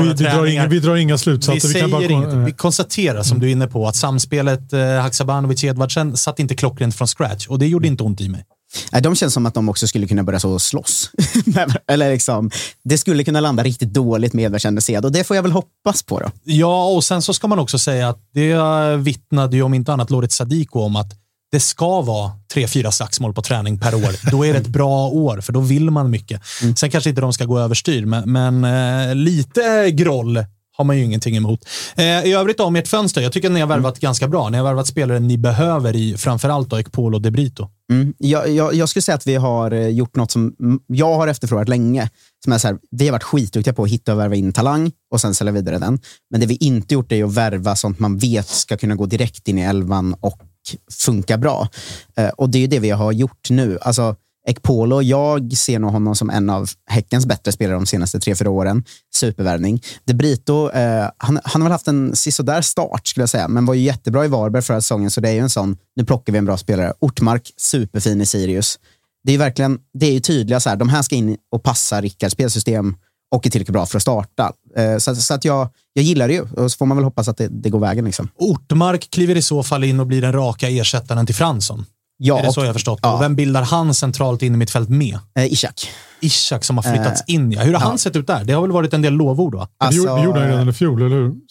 Vi drar inga slutsatser. Vi konstaterar, som du är inne på, att samspelet Haksabanovic-Edvardsen satt inte klockrent från scratch, och det gjorde inte ont i mig. De känns som att de också skulle kunna börja så slåss. Eller liksom, det skulle kunna landa riktigt dåligt med Edvardsen och Sead, och det får jag väl hoppas på då. Ja, och sen så ska man också säga att det vittnade ju om inte annat Loret Sadiko om att det ska vara 3-4 slagsmål på träning per år. Då är det ett bra år, för då vill man mycket. Sen kanske inte de ska gå överstyr, men lite groll har man ju ingenting emot. I övrigt om ert fönster, jag tycker att ni har värvat ganska bra. Ni har värvat spelare ni behöver i framförallt då Ekpolo och De Brito. Jag skulle säga att vi har gjort något som jag har efterfrågat länge. Som är så här, vi har varit skitduktiga på att hitta och värva in talang och sen sälja vidare den. Men det vi inte gjort är att värva sånt man vet ska kunna gå direkt in i elvan och funkar bra. Och det är ju det vi har gjort nu. Alltså Ekpolo, jag ser nog honom som en av Häckens bättre spelare de senaste 3-4 åren. Supervärvning. De Brito, han har väl haft en sisådär start skulle jag säga, men var ju jättebra i Varberg förra säsongen, så det är ju en sån, nu plockar vi en bra spelare. Ortmark, superfin i Sirius. Det är ju verkligen, det är ju tydliga så här, de här ska in och passa Rickards spelsystem och är tillräckligt bra för att starta. Så att jag gillar det ju, och så får man väl hoppas att det går vägen liksom. Ortmark kliver i så fall in och blir den raka ersättaren till Fransson. Ja, är det så jag förstått? Ja. Och vem bildar han centralt in i mittfält med? Ishak som har flyttats in. Ja. Hur har han sett ut där? Det har väl varit en del lovord va? Alltså, det gjorde han redan i fjol, eller hur?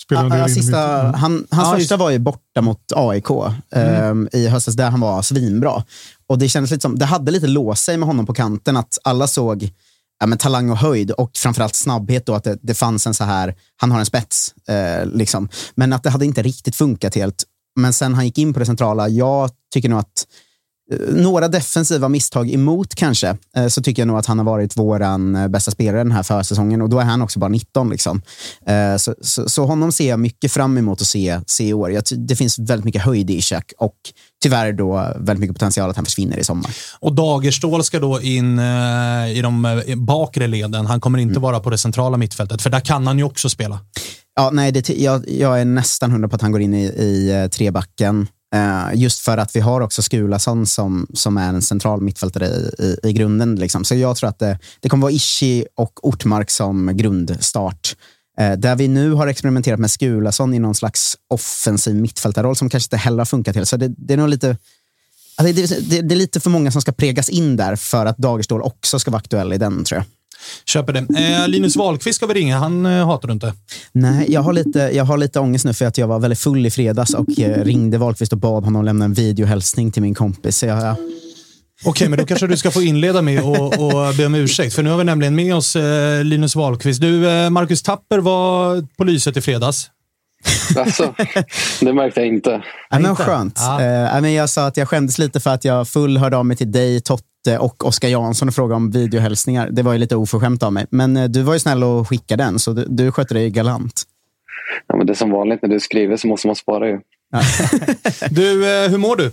Hans första var ju borta mot AIK i höstas, där han var svinbra. Och det kändes lite som, det hade lite låst sig med honom på kanten, att alla såg talang och höjd och framförallt snabbhet då, att det fanns en så här, han har en spets liksom. Men att det hade inte riktigt funkat helt. Men sen han gick in på det centrala, jag tycker nog att några defensiva misstag emot kanske, så tycker jag nog att han har varit våran bästa spelare den här försäsongen, och då är han också bara 19 liksom. Så honom ser jag mycket fram emot att se i år. Det finns väldigt mycket höjd i Ishak, och tyvärr då väldigt mycket potential att han försvinner i sommar. Och Dagerstål ska då in i de bakre leden. Han kommer inte vara på det centrala mittfältet, för där kan han ju också spela. Ja, nej, jag är nästan 100 på att han går in i trebacken. Just för att vi har också Skulason som är en central mittfältare i grunden liksom. Så jag tror att det kommer vara Ishi och Ortmark som grundstart. Där vi nu har experimenterat med Skulason i någon slags offensiv mittfältarroll som kanske inte heller har funkat till. Så det är nog lite, det är lite för många som ska pregas in där för att Dagerstål också ska vara aktuell i den, tror jag. Köper det. Linus Wahlqvist ska vi ringa, han hatar du inte? Nej, jag har lite ångest nu för att jag var väldigt full i fredags och ringde Wahlqvist och bad honom lämna en videohälsning till min kompis. Okej, men då kanske du ska få inleda med och be om ursäkt, för nu har vi nämligen med oss Linus Wahlqvist. Du, Marcus Tapper var på lyset i fredags. Alltså, det märkte jag inte. Men skönt. Ja. Men jag sa att jag skämdes lite för att jag hörde av mig till dig, Totte och Oskar Jansson och frågade om videohälsningar. Det var ju lite oförskämt av mig. Men du var ju snäll och skickade den, så du skötte dig galant. Ja, men det är som vanligt, när du skriver så måste man spara ju. Ja. Du, hur mår du?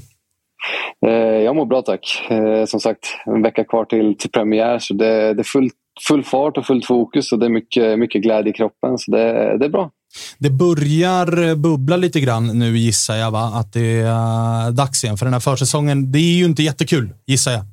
Jag mår bra, tack. Som sagt, en vecka kvar till premiär, så det är full fart och fullt fokus, och det är mycket glädje i kroppen, så det är bra. Det börjar bubbla lite grann nu, gissar jag, va? Att det är dags igen för den här försäsongen. Det är ju inte jättekul, gissar jag.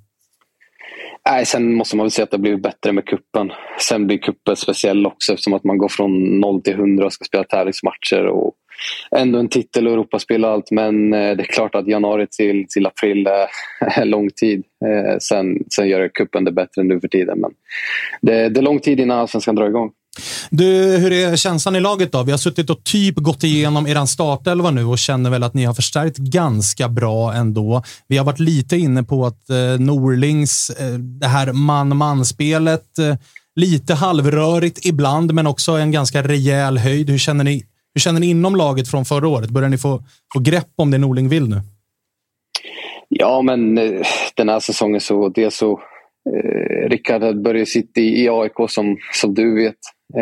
Nej, sen måste man väl säga att det blir bättre med kuppen. Sen blir kuppen speciell också, eftersom att man går från 0 till 100 och ska spela tävlingsmatcher och ändå en titel och Europaspel och allt. Men det är klart att januari till april är lång tid. Sen gör kuppen det bättre nu för tiden. Men det är lång tid innan Allsvenskan drar igång. Du, hur är känslan i laget då? Vi har suttit och gått igenom eran startelva nu och känner väl att ni har förstärkt ganska bra ändå. Vi har varit lite inne på att Norlings, det här man-man-spelet, lite halvrörigt ibland, men också en ganska rejäl höjd. Hur känner ni inom laget från förra året? Börjar ni få grepp om det Norling vill nu? Ja, men den här säsongen så Rickard började sitta i AIK som du vet,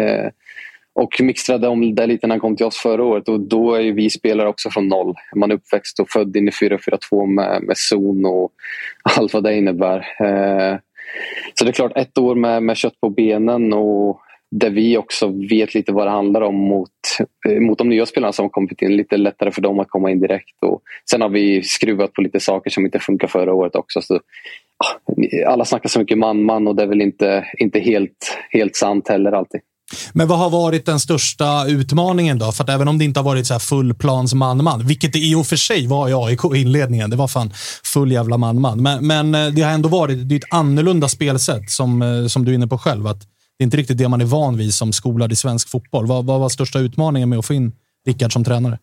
och mixtrade om det lite när han kom till oss förra året, och då är ju vi spelare också från noll. Man är uppväxt och född in i 4-4-2 med zon och allt vad det innebär. Så det är klart, ett år med kött på benen, och där vi också vet lite vad det handlar om mot de nya spelarna som har kommit in. Lite lättare för dem att komma in direkt. Och sen har vi skruvat på lite saker som inte funkar förra året också. Så, alla snackar så mycket man, och det är väl inte helt sant heller alltid. Men vad har varit den största utmaningen då? För att även om det inte har varit så här fullplans man-man, vilket det i och för sig var i AIK i inledningen, det var fan full jävla man-man. Men det har ändå varit ett annorlunda spelsätt som du är inne på själv, att det är inte riktigt det man är van vid som skolad i svensk fotboll. Vad var största utmaningen med att få in Rickard som tränare?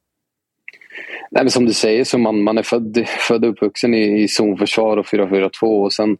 Nej, men som du säger, så man är född och uppvuxen i zonförsvar och 4-4-2, och sen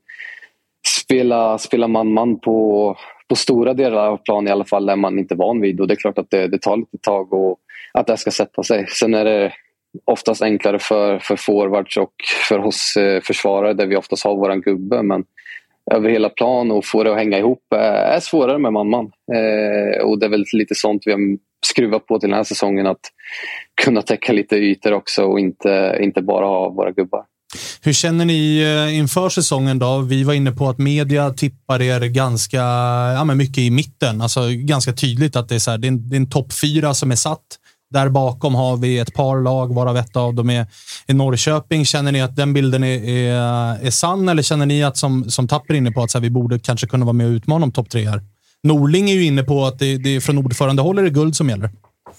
spela man på stora delar av plan i alla fall är man inte van vid, och det är klart att det tar lite tag och att det ska sätta sig. Sen är det oftast enklare för forwards och för oss försvarare, där vi oftast har våran gubbe, men över hela plan och få det att hänga ihop är svårare med man. Och det är väl lite sånt vi har skruva på till den här säsongen att kunna täcka lite ytor också och inte bara ha våra gubbar. Hur känner ni inför säsongen då? Vi var inne på att media tippar er ganska mycket i mitten. Alltså ganska tydligt att det är så här, det är en topp 4 som är satt. Där bakom har vi ett par lag, varav ett av dem är i Norrköping. Känner ni att den bilden är sann, eller känner ni att som Tapper inne på att så här, vi borde kanske kunna vara med och utmana om topp 3 här? Norling är ju inne på att det är från ordförande håller det guld som gäller.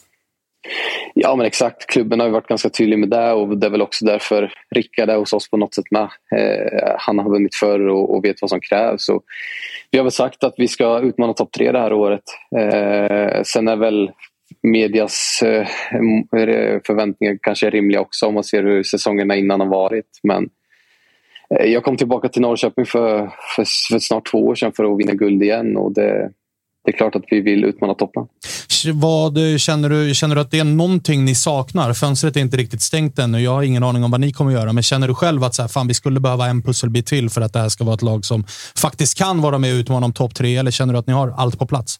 Ja, men exakt. Klubben har ju varit ganska tydlig med det, och det är väl också därför Rickard är hos oss på något sätt med. Han har vunnit förr och vet vad som krävs. Så vi har väl sagt att vi ska utmana topp 3 det här året. Sen är väl medias förväntningar kanske rimliga också om man ser hur säsongerna innan har varit. Men jag kom tillbaka till Norrköping för snart 2 år sedan för att vinna guld igen, och det är klart att vi vill utmana toppen. Vad känner du att det är någonting ni saknar? Fönstret är inte riktigt stängt ännu. Jag har ingen aning om vad ni kommer göra. Men känner du själv att så här, fan, vi skulle behöva en pusselbit till för att det här ska vara ett lag som faktiskt kan vara med och utmana om topp 3? Eller känner du att ni har allt på plats?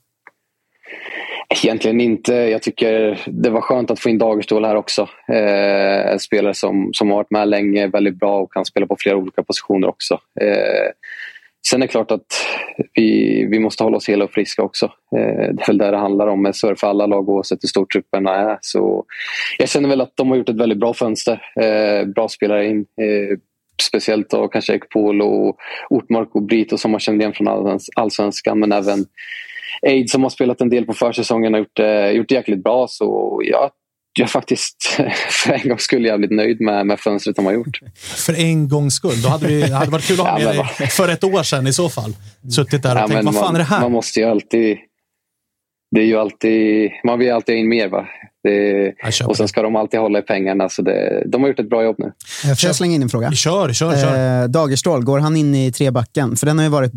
Egentligen inte. Jag tycker det var skönt att få in Dagerstål här också. En spelare som har varit med länge, väldigt bra och kan spela på flera olika positioner också. Sen är det klart att vi måste hålla oss hela och friska också. Det är väl där det handlar om. Men så är det för alla lag oavsett hur stor trupperna är. Så jag känner väl att de har gjort ett väldigt bra fönster. Bra spelare in. Speciellt då kanske Ekpol och Ortmark och Brito som man känner igen från Allsvenskan. Men även Eid som har spelat en del på försäsongen har gjort det jäkligt bra. Så jag är faktiskt för en gångs skull jävligt nöjd med fönstret de har gjort. För en gångs skull? Då hade varit kul att ha med dig för ett år sedan i så fall. Suttit där och tänkt, vad fan är det här? Man måste ju alltid... Det är ju alltid... Man vill alltid in mer, va? Och sen ska de alltid hålla i pengarna. Så de har gjort ett bra jobb nu. Får jag slänga in en fråga? Kör. Dagerstål, går han in i 3-backen? För den har ju varit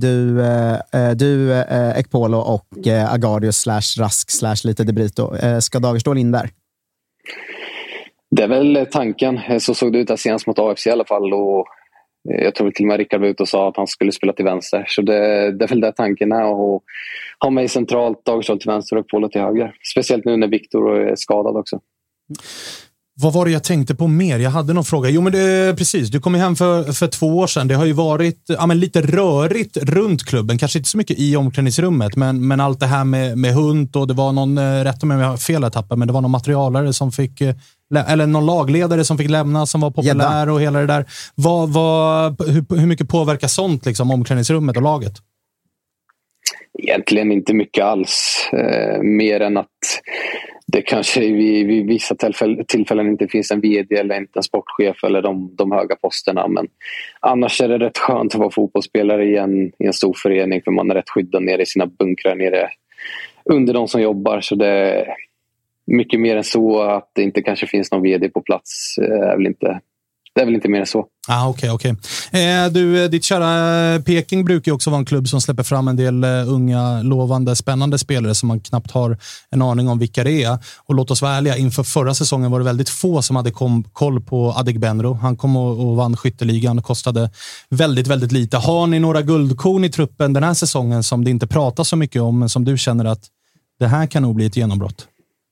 du Ekpolo och Agardius /Rask /lite De Brito. Ska Dagerstål in där? Det är väl tanken. Så såg det ut senast mot AFC i alla fall. Och jag tror till och med Rickard var ute och sa att han skulle spela till vänster. Så det är väl där tanken är. Och ha mig centralt, Dagerstål till vänster och Polo till höger. Speciellt nu när Viktor är skadad också. Vad var det jag tänkte på mer? Jag hade någon fråga. Jo, men precis. Du kom hem för 2 år sedan. Det har ju varit lite rörigt runt klubben. Kanske inte så mycket i omklädningsrummet. Men allt det här med hund, och det var någon, rätt om jag har fel etapp, men det var någon materialare som fick... Eller någon lagledare som fick lämna som var populär och hela det där. Hur mycket påverkar sånt liksom omklädningsrummet och laget? Egentligen inte mycket alls. Mer än att det kanske vid vissa tillfällen inte finns en vd eller inte en sportchef eller de höga posterna. Men annars är det rätt skönt att vara fotbollsspelare i en stor förening, för man är rätt skyddad nere i sina bunkrar nere under de som jobbar. Så det är mycket mer än så. Att det inte kanske finns någon vd på plats det är väl inte mer än så. Okej. Ditt kära Peking brukar ju också vara en klubb som släpper fram en del unga, lovande, spännande spelare som man knappt har en aning om vilka det är. Och låt oss vara ärliga, inför förra säsongen var det väldigt få som hade koll på Adegbenro. Han kom och vann skytteligan och kostade väldigt, väldigt lite. Har ni några guldkorn i truppen den här säsongen som det inte pratas så mycket om, men som du känner att det här kan nog bli ett genombrott?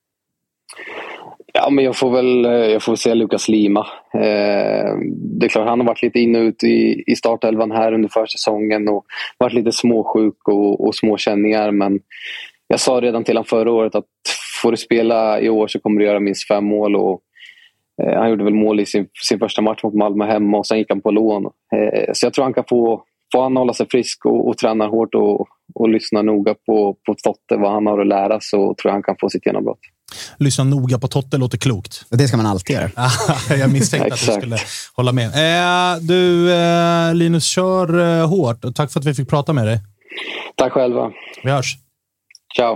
Ja, men jag får säga Lukas Lima. Det är klart, han har varit lite in och ut i startelvan här under försäsongen och varit lite småsjuk och småkänningar. Men jag sa redan till han förra året att får du spela i år så kommer du göra minst 5 mål. Och han gjorde väl mål i sin första match mot Malmö hemma, och sen gick han på lån. Så jag tror han kan få han hålla sig frisk och träna hårt och lyssna noga på Totte, vad han har att lära, så tror jag han kan få sitt genombrott. Lyssna noga på Totte låter klokt. Det ska man alltid göra. Jag misstänkte att du skulle hålla med. Du, Linus, kör hårt. Och tack för att vi fick prata med dig. Tack själva. Vi hörs. Ciao.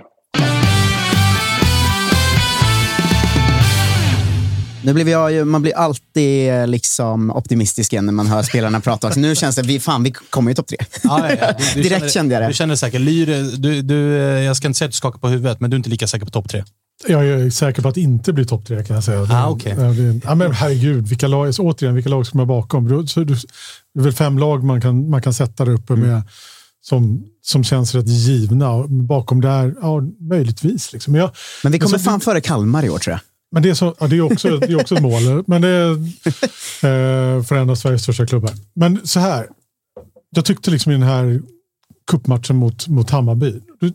Nu blir man blir alltid liksom optimistisk igen när man hör spelarna prata. Så nu känns det, vi kommer ju topp 3. Ja. Direkt kände jag det. Du känner säkert, jag ska inte säga att du skakar på huvudet, men du är inte lika säker på topp 3. Jag är säker på att inte bli topp 3, kan jag säga. Okay. Men herregud, vilka lag ska man bakom? Det är väl 5 lag man kan sätta där uppe med, som känns rätt givna. Och bakom där, ja, möjligtvis. Liksom. Men vi kommer fan före Kalmar i år, tror jag. Men det är, så, ja, det är också ett mål. Men det är för en av Sveriges största klubbar. Men så här, jag tyckte liksom i den här cupmatchen mot Hammarby,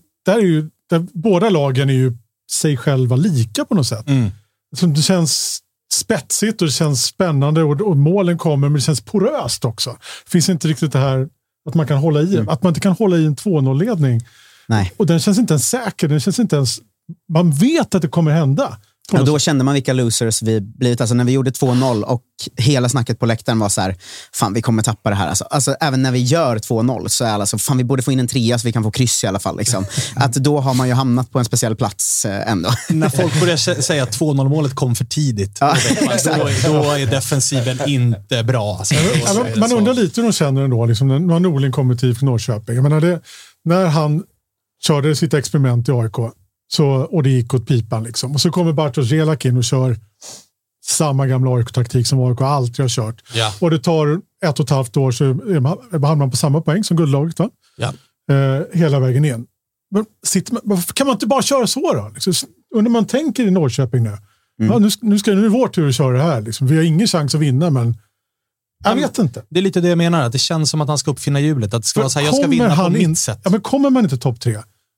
där båda lagen är ju sig själva lika på något sätt. Så det känns spetsigt och det känns spännande och målen kommer, men det känns poröst också. Det finns inte riktigt det här att man kan hålla i, att man inte kan hålla i en 2-0-ledning. Nej. Och den känns inte ens säker, den känns inte ens, man vet att det kommer hända. Ja, då kände man vilka losers vi blivit. Alltså när vi gjorde 2-0 och hela snacket på läktaren var så här, fan vi kommer tappa det här. Alltså även när vi gör 2-0 så är alla så, fan vi borde få in en 3 så vi kan få kryss i alla fall. Liksom. Att då har man ju hamnat på en speciell plats ändå. När folk börjar säga att 2-0-målet kom för tidigt, då är defensiven inte bra. Alltså, man undrar lite hur de känner ändå, liksom, när Norling kommer till Norrköping. Jag menar när han körde sitt experiment i AIK, och det gick åt pipan liksom. Och så kommer Bartosz Jelak in och kör samma gamla AIK-taktik som AIK alltid har kört. Ja. Och det tar 1,5 år så hamnar man på samma poäng som guldlaget, va? Ja. Hela vägen in. Men varför kan man inte bara köra så då? Liksom, när man tänker i Norrköping nu. Ja, nu är det vår tur att köra det här. Liksom. Vi har ingen chans att vinna, men jag vet inte. Det är lite det jag menar, att det känns som att han ska uppfinna hjulet. Att det ska vara så här, jag ska vinna på mitt sätt. Ja, men kommer man inte topp 3,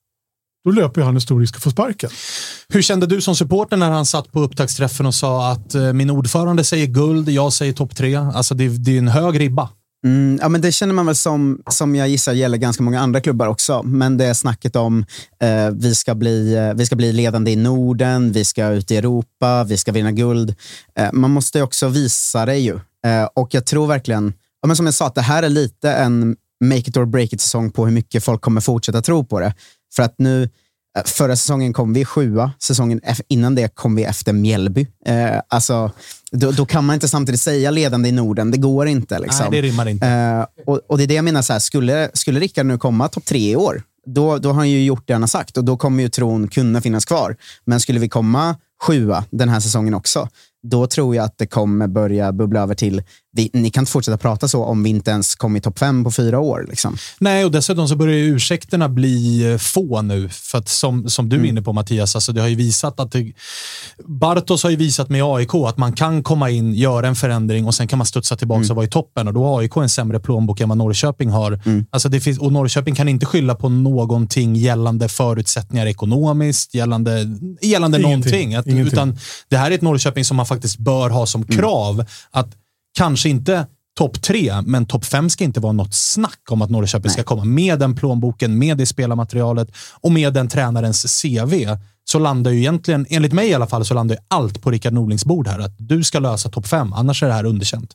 då löper han en stor risk att få sparken. Hur kände du som supporter när han satt på upptaktsträffen och sa att min ordförande säger guld, jag säger topp 3? Alltså det är en hög ribba. Ja, men det känner man väl som jag gissar gäller ganska många andra klubbar också. Men det är snacket om vi ska bli ledande i Norden, vi ska ut i Europa, vi ska vinna guld. Man måste också visa det ju. Och jag tror verkligen, ja, men som jag sa, att det här är lite en make it or break it säsong på hur mycket folk kommer fortsätta tro på det. För att nu, förra säsongen kom vi 7, säsongen innan det kom vi efter Mjällby. Alltså, då kan man inte samtidigt säga ledande i Norden, det går inte. Liksom. Nej, det rimmar inte. Och det är det jag menar, så här, skulle Rickard nu komma topp 3 i år, då har han ju gjort det han har sagt och då kommer ju tron kunna finnas kvar. Men skulle vi komma 7 den här säsongen också, då tror jag att det kommer börja bubbla över till ni kan inte fortsätta prata så om vi inte ens kommer i topp 5 på 4 år. Liksom. Nej, och dessutom så börjar ju ursäkterna bli få nu. För att som du är inne på, Mattias, alltså det har ju visat att Bartosz har ju visat med AIK att man kan komma in, göra en förändring och sen kan man studsa tillbaka och vara i toppen. Och då har AIK en sämre plånbok än vad Norrköping har. Alltså och Norrköping kan inte skylla på någonting gällande förutsättningar ekonomiskt, gällande någonting. Utan det här är ett Norrköping som man faktiskt bör ha som krav att kanske inte topp 3, men topp 5 ska inte vara något snack om att Norrköping ska komma med den plånboken, med det spelarmaterialet och med den tränarens CV. Så landar ju egentligen, enligt mig i alla fall, så landar ju allt på Rickard Norlings bord här. Att du ska lösa topp 5, annars är det här underkänt.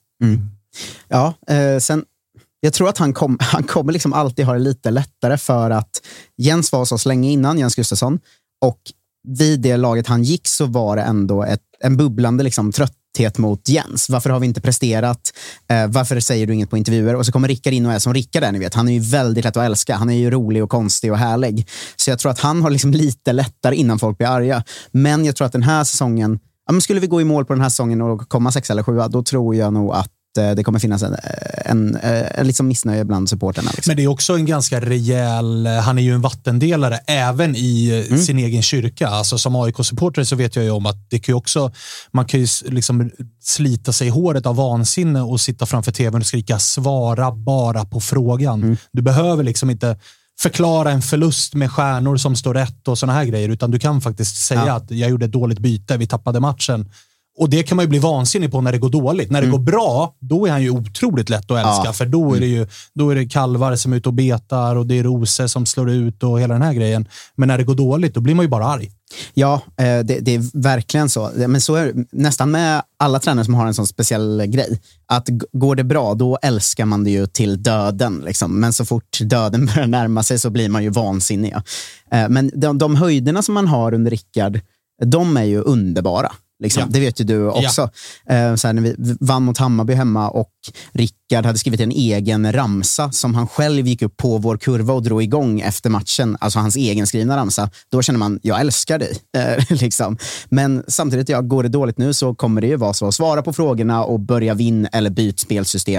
Ja, sen jag tror att han kommer liksom alltid ha det lite lättare för att Jens var så länge innan, Jens Gustafsson, och vid det laget han gick så var det ändå en bubblande liksom trötthet mot Jens. Varför har vi inte presterat? Varför säger du inget på intervjuer? Och så kommer Rickard in och är som Rickard är, ni vet. Han är ju väldigt lätt att älska. Han är ju rolig och konstig och härlig. Så jag tror att han har liksom lite lättare innan folk blir arga. Men jag tror att den här säsongen, skulle vi gå i mål på den här säsongen och komma 6 eller 7, då tror jag nog att det kommer finnas en liksom missnöje bland supporterna. Liksom. Men det är också en ganska rejäl, han är ju en vattendelare även i sin egen kyrka. Alltså som AIK-supporter så vet jag ju om att det kan ju också, man kan ju liksom slita sig i håret av vansinne och sitta framför tvn och skrika svara bara på frågan. Du behöver liksom inte förklara en förlust med stjärnor som står rätt och såna här grejer, utan du kan faktiskt säga att jag gjorde ett dåligt byte, vi tappade matchen. Och det kan man ju bli vansinnig på när det går dåligt. När det går bra, då är han ju otroligt lätt att älska. För då är det kalvar som är ute och betar och det är rosor som slår ut och hela den här grejen. Men när det går dåligt, då blir man ju bara arg. Ja, det är verkligen så. Men så är det nästan med alla tränare som har en sån speciell grej. Att går det bra, då älskar man det ju till döden. Liksom. Men så fort döden börjar närma sig så blir man ju vansinnig. Men de höjderna som man har under Rickard, de är ju underbara. Liksom. Ja. Det vet ju du också. Så här, när vi vann mot Hammarby hemma och Rickard hade skrivit en egen ramsa som han själv gick upp på vår kurva och drog igång efter matchen. Alltså hans egen skrivna ramsa. Då känner man, jag älskar dig. Liksom. Men samtidigt, går det dåligt nu så kommer det ju vara så att svara på frågorna och börja vinna eller byta spelsystem.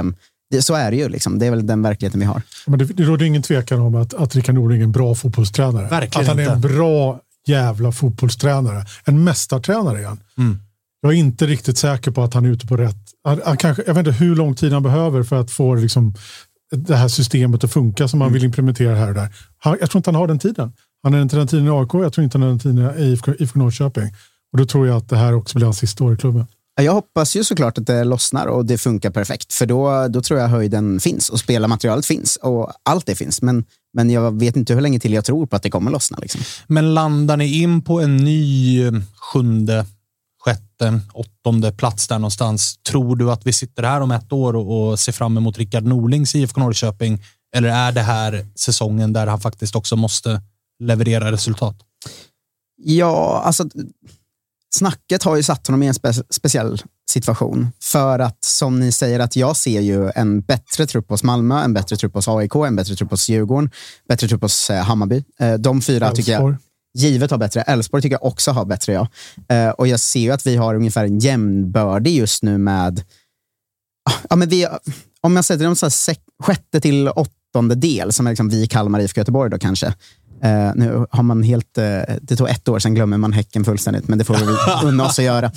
Så är det ju liksom. Det är väl den verkligheten vi har. Men det råder ingen tvekan om att Rickard Norling är en bra fotbollstränare. Verkligen att han är en bra jävla fotbollstränare. En mästartränare igen. Jag är inte riktigt säker på att han är ute på rätt. Kanske, jag vet inte hur lång tid han behöver för att få liksom, det här systemet att funka som man vill implementera här och där. Jag tror inte han har den tiden. Han är inte den tiden i AIK. Jag tror inte han har den tiden i IFK Norrköping. Och då tror jag att det här också blir hans sista år i klubben. Jag hoppas ju såklart att det lossnar och det funkar perfekt. För då tror jag höjden finns och spelarmaterialet finns och allt det finns. Men jag vet inte hur länge till jag tror på att det kommer lossna. Liksom. Men landar ni in på en ny 7:e, 6:e, 8:e plats där någonstans? Tror du att vi sitter här om ett år och ser fram emot Rickard Norlings IFK Norrköping? Eller är det här säsongen där han faktiskt också måste leverera resultat? Ja, alltså snacket har ju satt honom i en speciell situation. För att, som ni säger, att jag ser ju en bättre trupp hos Malmö, en bättre trupp hos AIK, en bättre trupp hos Djurgården, bättre trupp hos Hammarby. De 4 Älvsborg tycker jag givet har bättre. Elfsborg tycker jag också har bättre, ja. Och jag ser ju att vi har ungefär en jämnbördig just nu med... Ja, men om jag säger det, så här 6:e till 8:e del, som är liksom vi Kalmar, IFK Göteborg då kanske. Nu har man helt... det tog 1 år, sen glömmer man Häcken fullständigt, men det får vi unna oss att göra.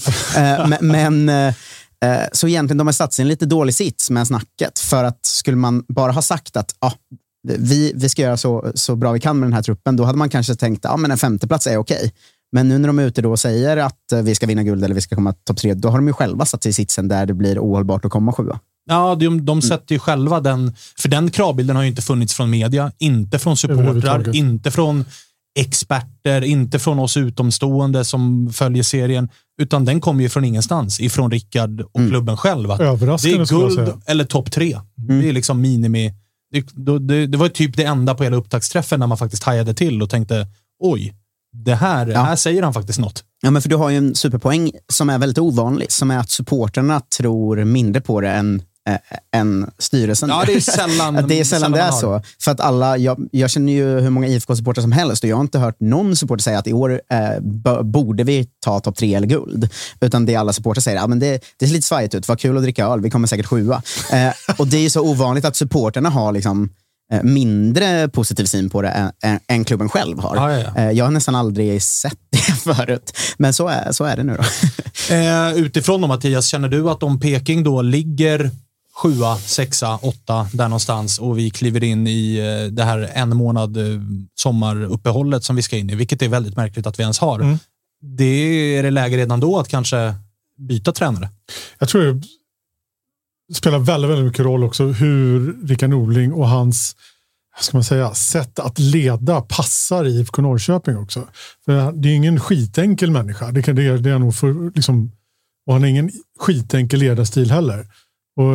Så egentligen de har satt sig en lite dålig sits med snacket, för att skulle man bara ha sagt att vi ska göra så bra vi kan med den här truppen, då hade man kanske tänkt men en 5:e plats är okej. Men nu när de är ute då och säger att vi ska vinna guld eller vi ska komma topp 3, då har de ju själva satt sig i sitsen där det blir ohållbart att komma 7. Ja, de sätter ju själva den, för den kravbilden har ju inte funnits från media, inte från supportrar, inte från experter, inte från oss utomstående som följer serien, utan den kommer ju från ingenstans, ifrån Rickard och klubben själv. Det är guld eller topp 3. Det är liksom minimi. Det var typ det enda på hela upptaktsträffen när man faktiskt hajade till och tänkte, oj, det här säger han faktiskt något. Ja, men för du har ju en superpoäng som är väldigt ovanlig, som är att supporterna tror mindre på det än styrelsen. Ja, det är sällan det är så. För att alla, jag känner ju hur många IFK-supporter som helst och jag har inte hört någon supporter säga att i år borde vi ta topp 3 eller guld. Utan det alla supporter säger, men det ser lite svajigt ut, vad kul att dricka öl, vi kommer säkert 7. Och det är ju så ovanligt att supporterna har liksom mindre positiv syn på det än klubben själv har. Jag har nästan aldrig sett det förut. Men så är det nu då. Utifrån då, Mattias, känner du att om Peking då ligger 7, 6, 8 där någonstans och vi kliver in i det här 1 månad sommaruppehållet som vi ska in i, vilket är väldigt märkligt att vi ens har. Det är det läge redan då att kanske byta tränare? Jag tror det spelar väldigt, väldigt mycket roll också hur Rickard Norling och hans, ska man säga, sätt att leda passar i IFK Norrköping också. För det är ingen skitenkel människa. Det är nog för, liksom, och han är ingen skitenkel ledarstil heller. Och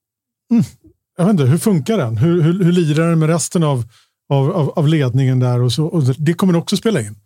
jag vet inte, hur funkar den? Hur lirar den med resten av ledningen där? Och det kommer också spela in.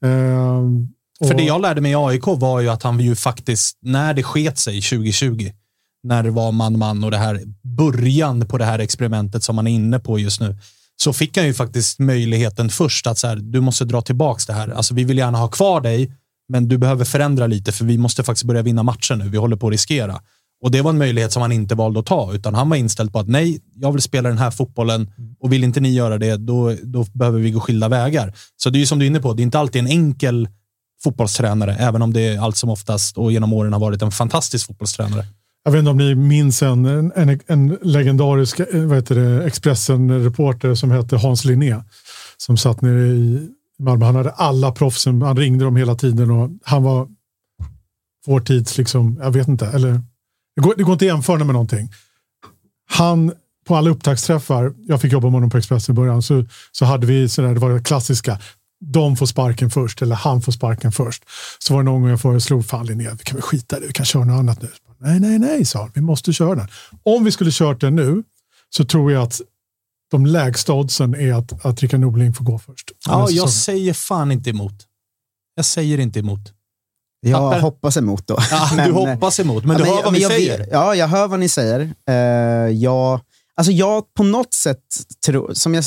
För det jag lärde mig i AIK var ju att han ju faktiskt, när det sket sig 2020, när det var man och det här början på det här experimentet som man är inne på just nu, så fick han ju faktiskt möjligheten först att så här, du måste dra tillbaks det här. Alltså vi vill gärna ha kvar dig, men du behöver förändra lite, för vi måste faktiskt börja vinna matchen nu. Vi håller på att riskera. Och det var en möjlighet som han inte valde att ta, utan han var inställd på att nej, jag vill spela den här fotbollen och vill inte ni göra det, då behöver vi gå skilda vägar. Så det är ju som du är inne på, det är inte alltid en enkel fotbollstränare, även om det allt som oftast och genom åren har varit en fantastisk fotbollstränare. Jag vet inte om ni minns en legendarisk Expressen-reporter som hette Hans Linné, som satt nere i Malmö. Han hade alla proffsen, han ringde dem hela tiden och han var vår tids, liksom, jag vet inte, eller det går inte att jämföra med någonting. Han, på alla upptaktsträffar, jag fick jobba med honom på Expressen i början, så hade vi sådär, det var det klassiska, de får sparken först, eller han får sparken först. Så var det någon gång jag föreslog, fan Linné, vi kan väl skita i det, vi kan köra något annat nu. Nej, sa han. Vi måste köra den. Om vi skulle kört den nu, så tror jag att de lägsta oddsen är att Rickard Norling får gå först. Ja, jag säger fan inte emot. Jag säger inte emot. Jag hoppas emot då. Ja, men, du hoppas emot, men du hör vad vi säger. Ja, jag hör vad ni säger. Jag på något sätt tror, som jag säger,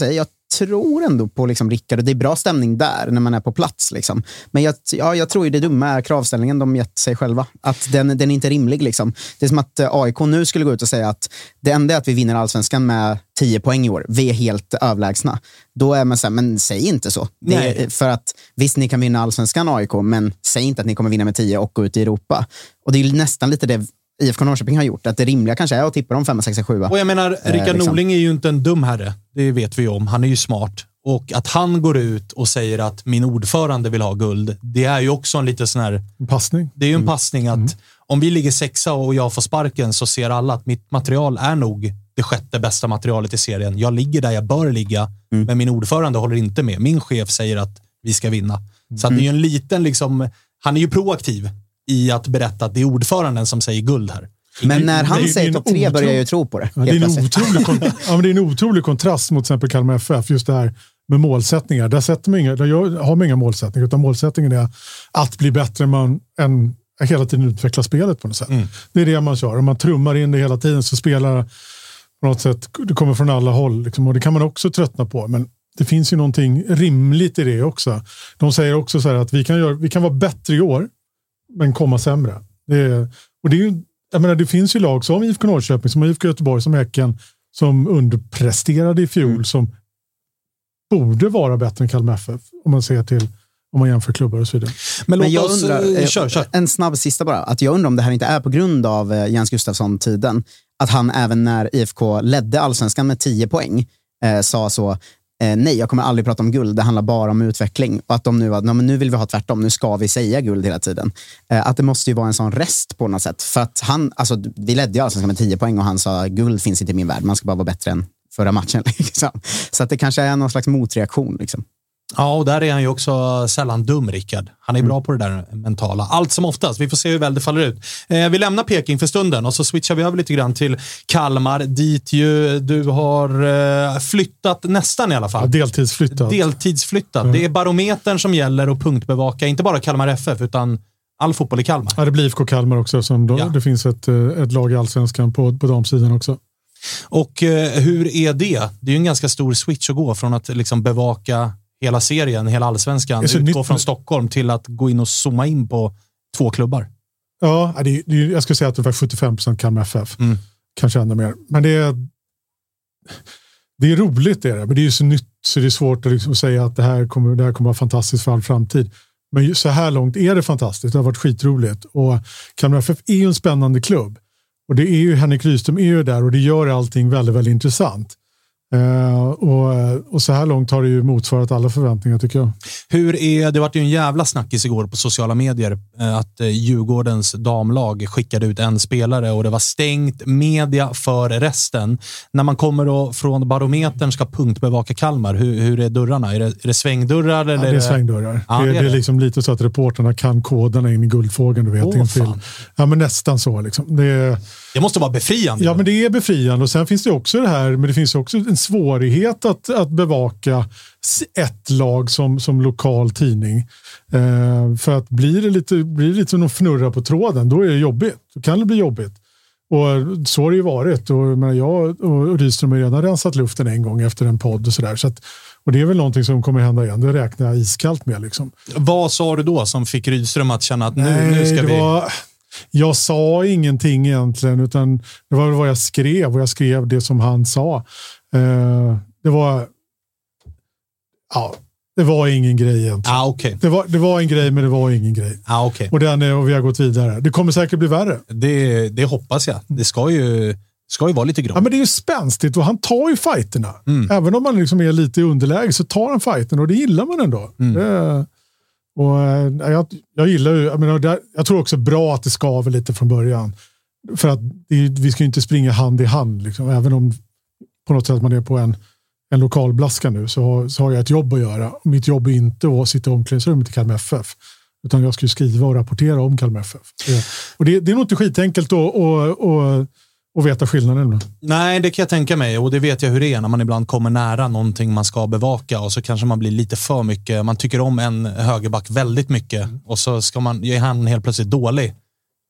tror ändå på liksom Rickard, och det är bra stämning där när man är på plats liksom. Men jag tror ju det dumma är kravställningen de gett sig själva, att den är inte rimlig liksom. Det är som att AIK nu skulle gå ut och säga att det enda är att vi vinner allsvenskan med 10 poäng i år, vi är helt överlägsna. Då är man så här, men säg inte så. Det är, för att visst, ni kan vinna allsvenskan AIK, men säg inte att ni kommer vinna med 10 och gå ut i Europa. Och det är nästan lite det IFK Norrköping har gjort, att det rimliga kanske är att tippa dem 5, 6, 7. Och jag menar, Rickard liksom. Norling är ju inte en dum herre. Det vet vi ju om. Han är ju smart. Och att han går ut och säger att min ordförande vill ha guld, det är ju också en lite sån här... passning. Det är ju en passning att om vi ligger 6 och jag får sparken, så ser alla att mitt material är nog det 6:e bästa materialet i serien. Jag ligger där jag bör ligga, men min ordförande håller inte med. Min chef säger att vi ska vinna. Så att det är ju en liten liksom... Han är ju proaktiv i att berätta att det är ordföranden som säger guld här. Men när han säger topp 3 börjar jag ju tro på det. Ja, det är en otrolig kontrast mot exempel Kalmar FF, just det här med målsättningar. Där har man inga målsättningar, utan målsättningen är att bli bättre än hela tiden utveckla spelet på något sätt. Det är det man kör. Om man trummar in det hela tiden så spelar på något sätt, det kommer från alla håll liksom, och det kan man också tröttna på, men det finns ju någonting rimligt i det också. De säger också så här att vi kan vara bättre i år, men komma sämre. Det är ju, jag menar, det finns ju lag som IFK Norrköping, som IFK Göteborg, som Häcken, som underpresterade i fjol, som borde vara bättre än Kalmar FF, om man jämför klubbar och så vidare. Men jag undrar, en snabb sista bara, att jag undrar om det här inte är på grund av Jens Gustafsson-tiden, att han även när IFK ledde allsvenskan med 10 poäng sa så, nej, jag kommer aldrig prata om guld, det handlar bara om utveckling, och att de nu nu vill vi ha tvärtom, nu ska vi säga guld hela tiden. Att det måste ju vara en sån rest på något sätt, för att vi ledde ju allsvenskan med 10 poäng och han sa, guld finns inte i min värld, man ska bara vara bättre än förra matchen liksom. Så att det kanske är någon slags motreaktion liksom. Ja, och där är han ju också sällan dum, Rickard. Han är bra på det där mentala. Allt som oftast. Vi får se hur väl det faller ut. Vi lämnar Peking för stunden och så switchar vi över lite grann till Kalmar. Dit ju du har flyttat nästan i alla fall. Ja, deltidsflyttat. Det är barometern som gäller och punktbevaka. Inte bara Kalmar FF utan all fotboll i Kalmar. Ja, det blir IFK Kalmar också. Det finns ett lag i Allsvenskan på damsidan också. Och hur är det? Det är ju en ganska stor switch att gå från att liksom bevaka hela serien, hela allsvenskan, utgå från Stockholm till att gå in och zooma in på 2 klubbar. Ja, jag skulle säga att det var 75% Kalmar FF. Kanske ännu mer. Men det är roligt det är. Men det är ju så nytt så det är svårt att liksom säga att det här kommer vara fantastiskt för all framtid. Men så här långt är det fantastiskt. Det har varit skitroligt. Och Kalmar FF är ju en spännande klubb. Och det är ju, Henrik Rydström är ju där och det gör allting väldigt, väldigt intressant. Och så här långt har det ju motsvarat alla förväntningar, tycker jag. Det var ju en jävla snackis igår på sociala medier att Djurgårdens damlag skickade ut en spelare och det var stängt media för resten. När man kommer då från barometern ska punktbevaka Kalmar, hur är dörrarna? Är det svängdörrar? Eller det är svängdörrar. Ja, det är liksom lite så att reporterna kan koderna in i guldfågeln, du vet. Ja, men nästan så liksom. Det måste vara befriande. Ja, men det är befriande. Och sen finns det också det här, men det finns också en svårighet att bevaka ett lag som lokal tidning. För att blir det lite som att fnurra på tråden, då är det jobbigt. Då kan det bli jobbigt. Och så har det ju varit. Och jag och Rydström har redan rensat luften en gång efter en podd och sådär. Och det är väl någonting som kommer hända igen. Det räknar jag iskallt med liksom. Vad sa du då som fick Rydström att känna att nu ska vi... Jag sa ingenting egentligen, utan det var vad jag skrev, och jag skrev det som han sa. Det var ingen grej egentligen. Okay. Det var en grej, men det var ingen grej. Okay. Och vi har gått vidare. Det kommer säkert bli värre. Det hoppas jag. Det ska ju vara lite grått. Ja, men det är ju spänstigt och han tar ju fighterna. Även om man liksom är lite i underläge så tar han fighterna och det gillar man ändå. Och jag gillar ju, jag tror också bra att det skaver lite från början. För att vi ska ju inte springa hand i hand liksom. Även om på något sätt man är på en lokal blaska nu så har jag ett jobb att göra. Mitt jobb är inte att sitta i omklädningsrummet i Kalmar FF. Utan jag ska ju skriva och rapportera om Kalmar FF. Och det är nog inte skitenkelt att veta skillnaden. Nej, det kan jag tänka mig. Och det vet jag hur det är när man ibland kommer nära någonting man ska bevaka. Och så kanske man blir lite för mycket. Man tycker om en högerback väldigt mycket. Och så är han helt plötsligt dålig.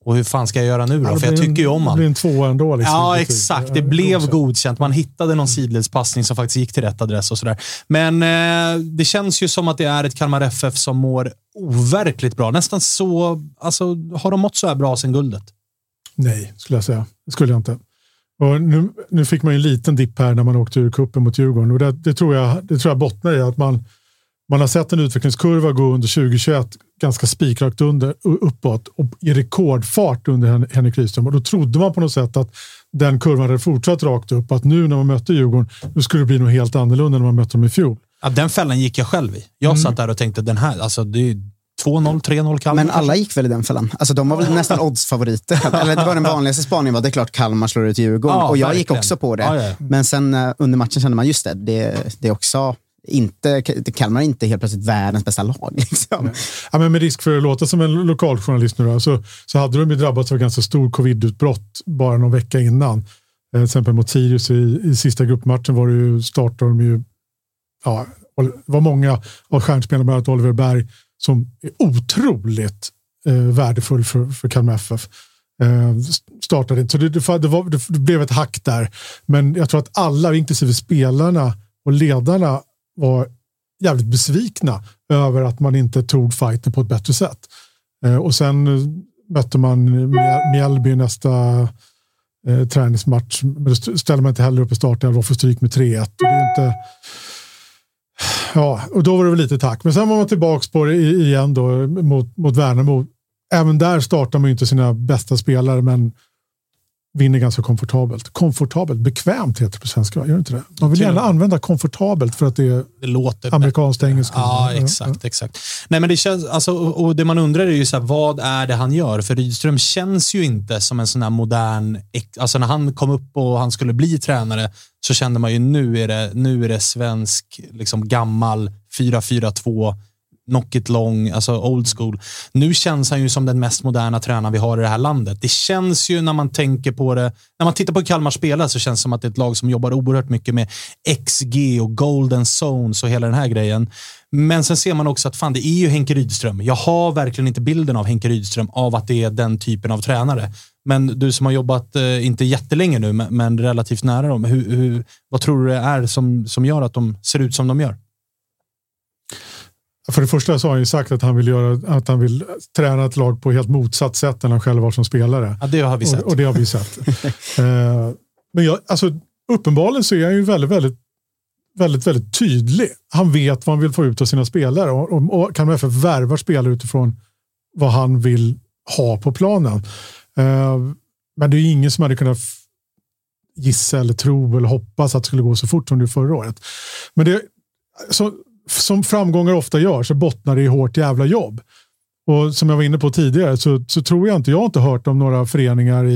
Och hur fan ska jag göra nu då? För jag tycker ju om det blir en 2 ändå. Liksom, ja, exakt. Det blev godkänt. Man hittade någon sidledspassning som faktiskt gick till rätt adress och sådär. Men det känns ju som att det är ett Kalmar FF som mår overkligt bra. Nästan så, alltså, har de mått så här bra sen guldet? Nej, skulle jag säga. Det skulle jag inte. Och nu fick man ju en liten dipp här när man åkte ur kuppen mot Djurgården. Och det tror jag bottnar i att man har sett en utvecklingskurva gå under 2021 ganska spikrakt uppåt och i rekordfart under Henrik Rydström. Och då trodde man på något sätt att den kurvan hade fortsatt rakt upp. Att nu när man mötte Djurgården, då skulle det bli något helt annorlunda när man mötte dem i fjol. Ja, den fällan gick jag själv i. Jag satt där och tänkte den här, alltså det är 2-0, 3-0 Kalmar. Men alla gick väl i den fällan? Alltså de var väl nästan oddsfavoriter. Eller det var den vanligaste spaningen, det är klart Kalmar slår ut Djurgården. Och jag gick också på det. Ja. Men sen under matchen kände man just det är också inte, Kalmar är inte helt plötsligt världens bästa lag. Liksom. Ja, men med risk för att låta som en lokaljournalist nu då, så hade de ju drabbats av ganska stor covid-utbrott bara någon vecka innan. Till exempel mot Sirius i sista gruppmatchen var det ju, startade de ju, ja, det var många av stjärnspelarna, bland annat Oliver Berg, som är otroligt värdefull för Kalmar FF. Startade inte. Så det blev ett hack där. Men jag tror att alla, inklusive spelarna och ledarna, var jävligt besvikna över att man inte tog fighten på ett bättre sätt. Och sen mötte man Mjällby nästa träningsmatch. Men då ställer man inte heller upp i starten. Det var för stryk med 3-1. Och det är inte... Ja, och då var det väl lite tack. Men sen var man tillbaka på det igen då mot Värnamo. Även där startar man ju inte sina bästa spelare, men vinner ganska komfortabelt, bekvämt heter det på svenska, gör det inte det? Man vill gärna använda komfortabelt för att det låter amerikanskt engelska. Ja, exakt. Nej, men det känns, alltså, och det man undrar är ju så här, vad är det han gör? För Rydström känns ju inte som en sån här modern, alltså när han kom upp och han skulle bli tränare så kände man ju nu är det svensk liksom gammal 4-4-2 knock it long, alltså old school. Nu känns han ju som den mest moderna tränaren vi har i det här landet. Det känns ju när man tänker på det, när man tittar på Kalmar spelare så känns det som att det är ett lag som jobbar oerhört mycket med XG och golden zones och hela den här grejen. Men sen ser man också att fan, det är ju Henke Rydström. Jag har verkligen inte bilden av Henke Rydström av att det är den typen av tränare. Men du som har jobbat, inte jättelänge nu, men relativt nära dem, vad tror du det är som gör att de ser ut som de gör? För det första så har han ju sagt att han vill träna ett lag på helt motsatt sätt än han själv var som spelare. Ja, det har vi sett. Och det har vi sett. Men uppenbarligen så är han ju väldigt tydlig. Han vet vad han vill få ut av sina spelare och kan därför värva spelare utifrån vad han vill ha på planen. Men det är ingen som hade kunnat gissa eller tro eller hoppas att det skulle gå så fort som det förra året. Men det som framgångar ofta gör så bottnar det i hårt jävla jobb. Och som jag var inne på tidigare så tror jag inte hört om några föreningar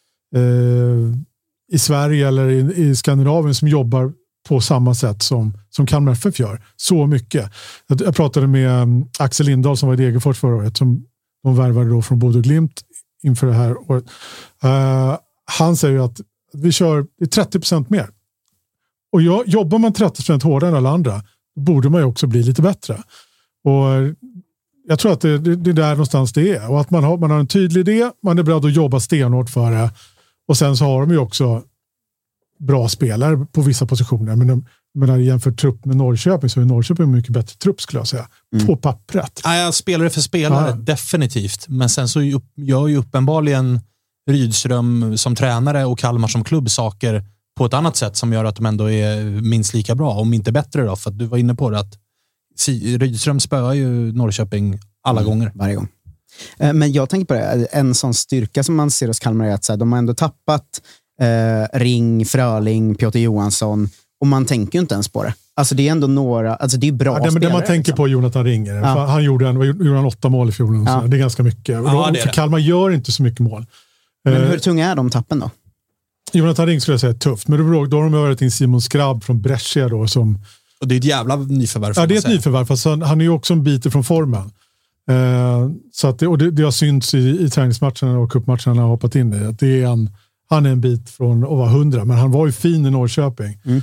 i Sverige eller i Skandinavien som jobbar på samma sätt som Kalmar FF gör. Så mycket. Jag pratade med Axel Lindahl som var i Degerfors förra året, som de värvade då från Bodø Glimt inför det här året. Han säger ju att vi kör 30% mer. Och jobbar man 30% hårdare än alla andra, borde man ju också bli lite bättre. Och jag tror att det är där någonstans det är. Och att man har en tydlig idé, man är beredd att jobba stenhårt för det. Och sen så har de ju också bra spelare på vissa positioner. Men jämfört trupp med Norrköping så är Norrköping en mycket bättre trupp, skulle jag säga. På pappret. Ja, spelare för spelare, definitivt. Men sen så gör ju uppenbarligen Rydström som tränare och Kalmar som klubb saker på ett annat sätt som gör att de ändå är minst lika bra, om inte bättre då, för att du var inne på det att Rydström spöar ju Norrköping alla gånger. Varje gång. Men jag tänker på det, en sån styrka som man ser hos Kalmar är att så här, de har ändå tappat Ring, Fröling, Piotr Johansson, och man tänker ju inte ens på det. Alltså det är ändå några, alltså det är bra spelare. Det man tänker liksom på Jonathan Ring, han gjorde 8 mål i fjol, det är ganska mycket. För Kalmar gör inte så mycket mål. Men hur tunga är de tappen då? Jonathan Ring skulle jag säga är tufft, men då har de varit in Simon Skrabb från Brescia då, som... Och det är ett jävla nyförvärv. Ja, det är ett nyförvärv, fast han är ju också en bit från formen. Så att det har synts i träningsmatcherna och cupmatcherna han har hoppat in i. Att han är en bit från att vara 100, men han var ju fin i Norrköping.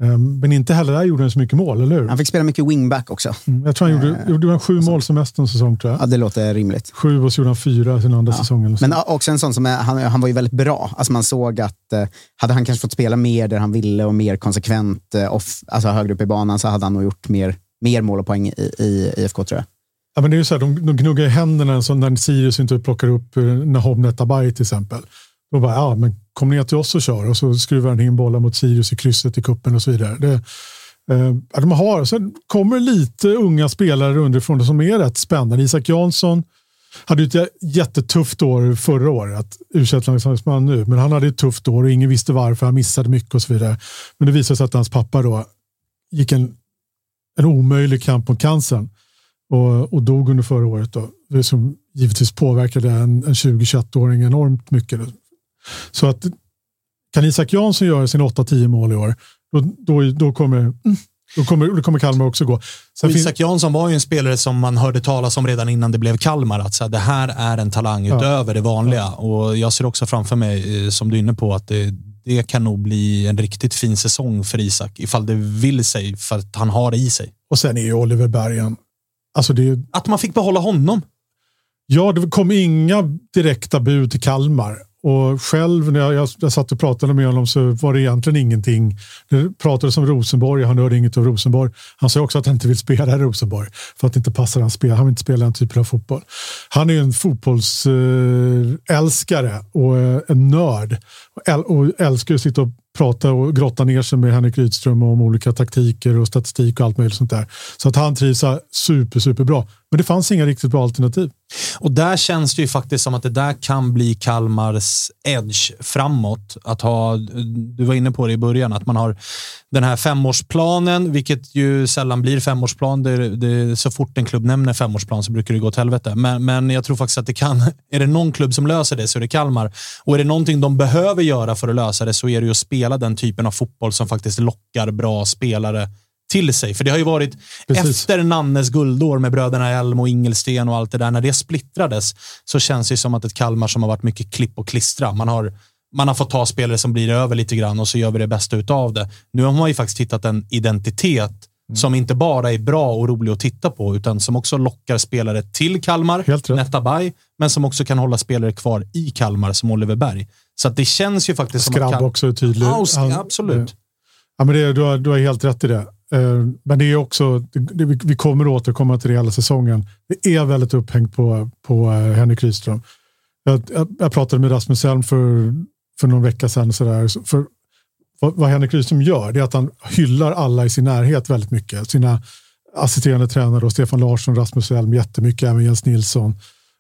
Men inte heller där gjorde han så mycket mål, eller hur? Han fick spela mycket wingback också. Jag tror han gjorde 7 mål som mest en säsong, tror jag. Ja, det låter rimligt. 7 och så gjorde han 4 sin andra säsongen. Men också en sån som han var ju väldigt bra. Alltså man såg att hade han kanske fått spela mer där han ville och mer konsekvent alltså högre upp i banan, så hade han nog gjort mer mål och poäng i IFK, tror jag. Ja, men det är ju så här, de gnuggar i händerna som när Sirius inte plockar upp Nahom Netabay till exempel. Då bara, men kom ner till oss och kör, och så skruvar han in bollar mot Sirius i krysset i kuppen och så vidare. Sen kommer lite unga spelare underifrån som är rätt spännande. Isak Jansson hade ett jättetufft år förra året, U21-landslagsman nu, men han hade ett tufft år och ingen visste varför, han missade mycket och så vidare. Men det visade sig att hans pappa då gick en omöjlig kamp mot cancern och dog under förra året då. Det som givetvis påverkade en 20-21-åring enormt mycket. Så att kan Isak Jansson göra sin 8-10 mål i år, då kommer Kalmar också gå. Isak Jansson var ju en spelare som man hörde talas om redan innan det blev Kalmar, att så här, det här är en talang utöver det vanliga, och jag ser också framför mig, som du är inne på, att det kan nog bli en riktigt fin säsong för Isak ifall det vill sig, för att han har det i sig. Och sen är ju Oliver Bergen, alltså att man fick behålla honom. Ja, det kom inga direkta bud till Kalmar. Och själv när jag satt och pratade med honom, så var det egentligen ingenting. Det pratades om Rosenborg, han hörde inget av Rosenborg. Han sa också att han inte vill spela i Rosenborg för att det inte passar hans spel. Han vill inte spela den typen av fotboll. Han är ju en fotbollsälskare och en nörd. Och älskar att sitta och prata och grotta ner sig med Henrik Rydström om olika taktiker och statistik och allt möjligt sånt där. Så att han trivs super bra. Men det fanns inga riktigt bra alternativ. Och där känns det ju faktiskt som att det där kan bli Kalmars edge framåt. Att ha, du var inne på det i början, att man har den här 5-årsplanen, vilket ju sällan blir 5-årsplan. Det, så fort en klubb nämner 5-årsplan så brukar det gå till helvete. Men jag tror faktiskt att det kan, är det någon klubb som löser det så är det Kalmar. Och är det någonting de behöver göra för att lösa det, så är det ju att spela den typen av fotboll som faktiskt lockar bra spelare till sig. För det har ju varit efter Nannes guldår med bröderna Elm och Ingelsten och allt det där, när det splittrades, så känns det som att ett Kalmar som har varit mycket klipp och klistra. Man har fått ta spelare som blir över lite grann, och så gör vi det bästa utav det. Nu har man ju faktiskt hittat en identitet som inte bara är bra och rolig att titta på, utan som också lockar spelare till Kalmar, Netabay, men som också kan hålla spelare kvar i Kalmar som Oliver Berg. Så att det känns ju faktiskt som att också är tydlig. Absolut. Ja, men du har helt rätt i det. Men det är också, vi kommer återkomma till det hela säsongen. Det är väldigt upphängt på Henrik Rydström. Jag pratade med Rasmus Elm för någon vecka sedan. För vad Henrik Rydström gör, det är att han hyllar alla i sin närhet väldigt mycket. Sina assisterande tränare och Stefan Larsson, Rasmus Elm jättemycket, även Jens Nilsson.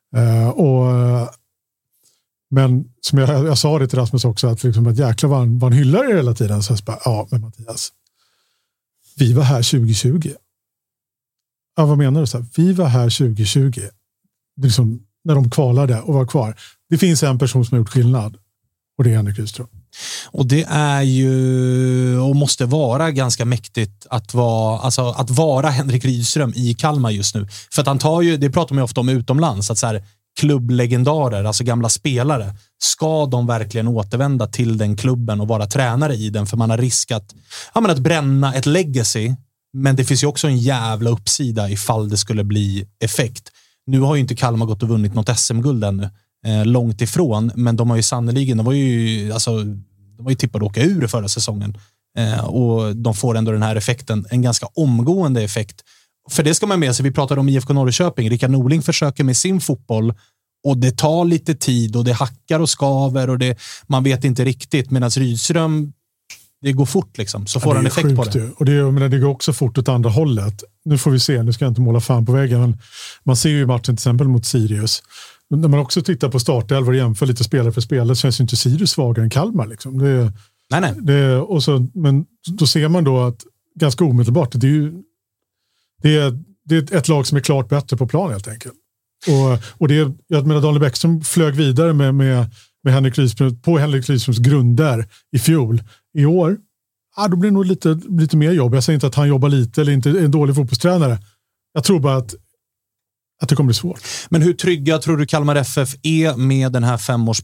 Men som jag sa det till Rasmus också, att jäkla vad han hyllar er hela tiden. Så jag bara, ja, men Mattias, vi var här 2020. Ja, vad menar du? Så här, vi var här 2020. Liksom, när de kvalade och var kvar. Det finns en person som har gjort skillnad. Och det är Henrik Rydström. Och det är ju, och måste vara, ganska mäktigt att vara Henrik Rydström i Kalmar just nu. För att han tar ju, det pratar man ju ofta om utomlands, att så här, klubblegendarer, alltså gamla spelare, ska de verkligen återvända till den klubben och vara tränare i den, för man har riskat att bränna ett legacy, men det finns ju också en jävla uppsida ifall det skulle bli effekt. Nu har ju inte Kalmar gått och vunnit något SM-guld ännu, långt ifrån, men de har ju sannoliken, de var ju tippade att åka ur förra säsongen, och de får ändå den här effekten, en ganska omgående effekt. För det ska man med sig, vi pratade om IFK Norrköping, Rickard Norling försöker med sin fotboll, och det tar lite tid och det hackar och skaver och man vet inte riktigt, medan Rydström, det går fort liksom, så får han effekt på det. Och det går också fort åt andra hållet. Nu får vi se, nu ska jag inte måla fan på väggen, men man ser ju matchen till exempel mot Sirius. När man också tittar på startelvor och jämför lite spelare för spelare, så känns ju inte Sirius svagare än Kalmar liksom. Nej. Men då ser man då att ganska omedelbart, det är ett lag som är klart bättre på plan helt enkelt. Och jag menar, Daniel Bäckström flög vidare med Henrik Rydström, på Henrik Rydströms grunder i fjol. I år, då blir det nog lite mer jobb. Jag säger inte att han jobbar lite eller inte är en dålig fotbollstränare. Jag tror bara att det kommer bli svårt. Men hur trygga tror du Kalmar FF är med den här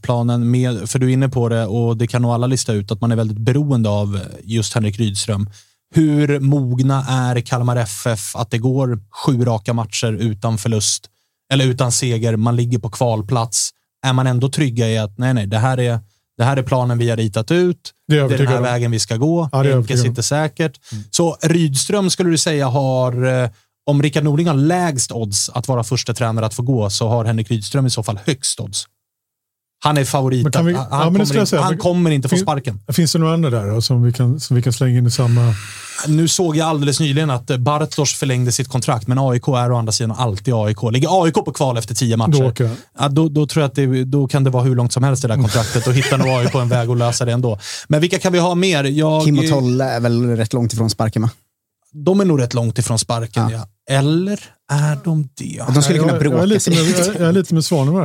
5-årsplanen? För du är inne på det, och det kan nog alla lista ut, att man är väldigt beroende av just Henrik Rydström. Hur mogna är Kalmar FF att det går 7 raka matcher utan förlust eller utan seger, man ligger på kvalplats. Är man ändå trygga i att nej, det här är planen vi har ritat ut. Det är den här vägen vi ska gå. Henke sitter säkert. Så Rydström skulle du säga har, om Rickard Norling har lägst odds att vara första tränare att få gå, så har Henrik Rydström i så fall högst odds. Han är favorit. Han kommer inte få sparken. Finns det några andra där då, som vi kan slänga in i samma... Nu såg jag alldeles nyligen att Bartosz förlängde sitt kontrakt, men AIK är å andra sidan alltid AIK. Ligger AIK på kval efter 10 matcher, då tror jag att då kan det vara hur långt som helst det där kontraktet och hitta nog AIK en väg att lösa det ändå. Men vilka kan vi ha mer? Kim och Tolle är väl rätt långt ifrån sparken, va? De är nog rätt långt ifrån sparken, ja. Eller är de det? De skulle kunna bråka. Jag är lite med Svanemar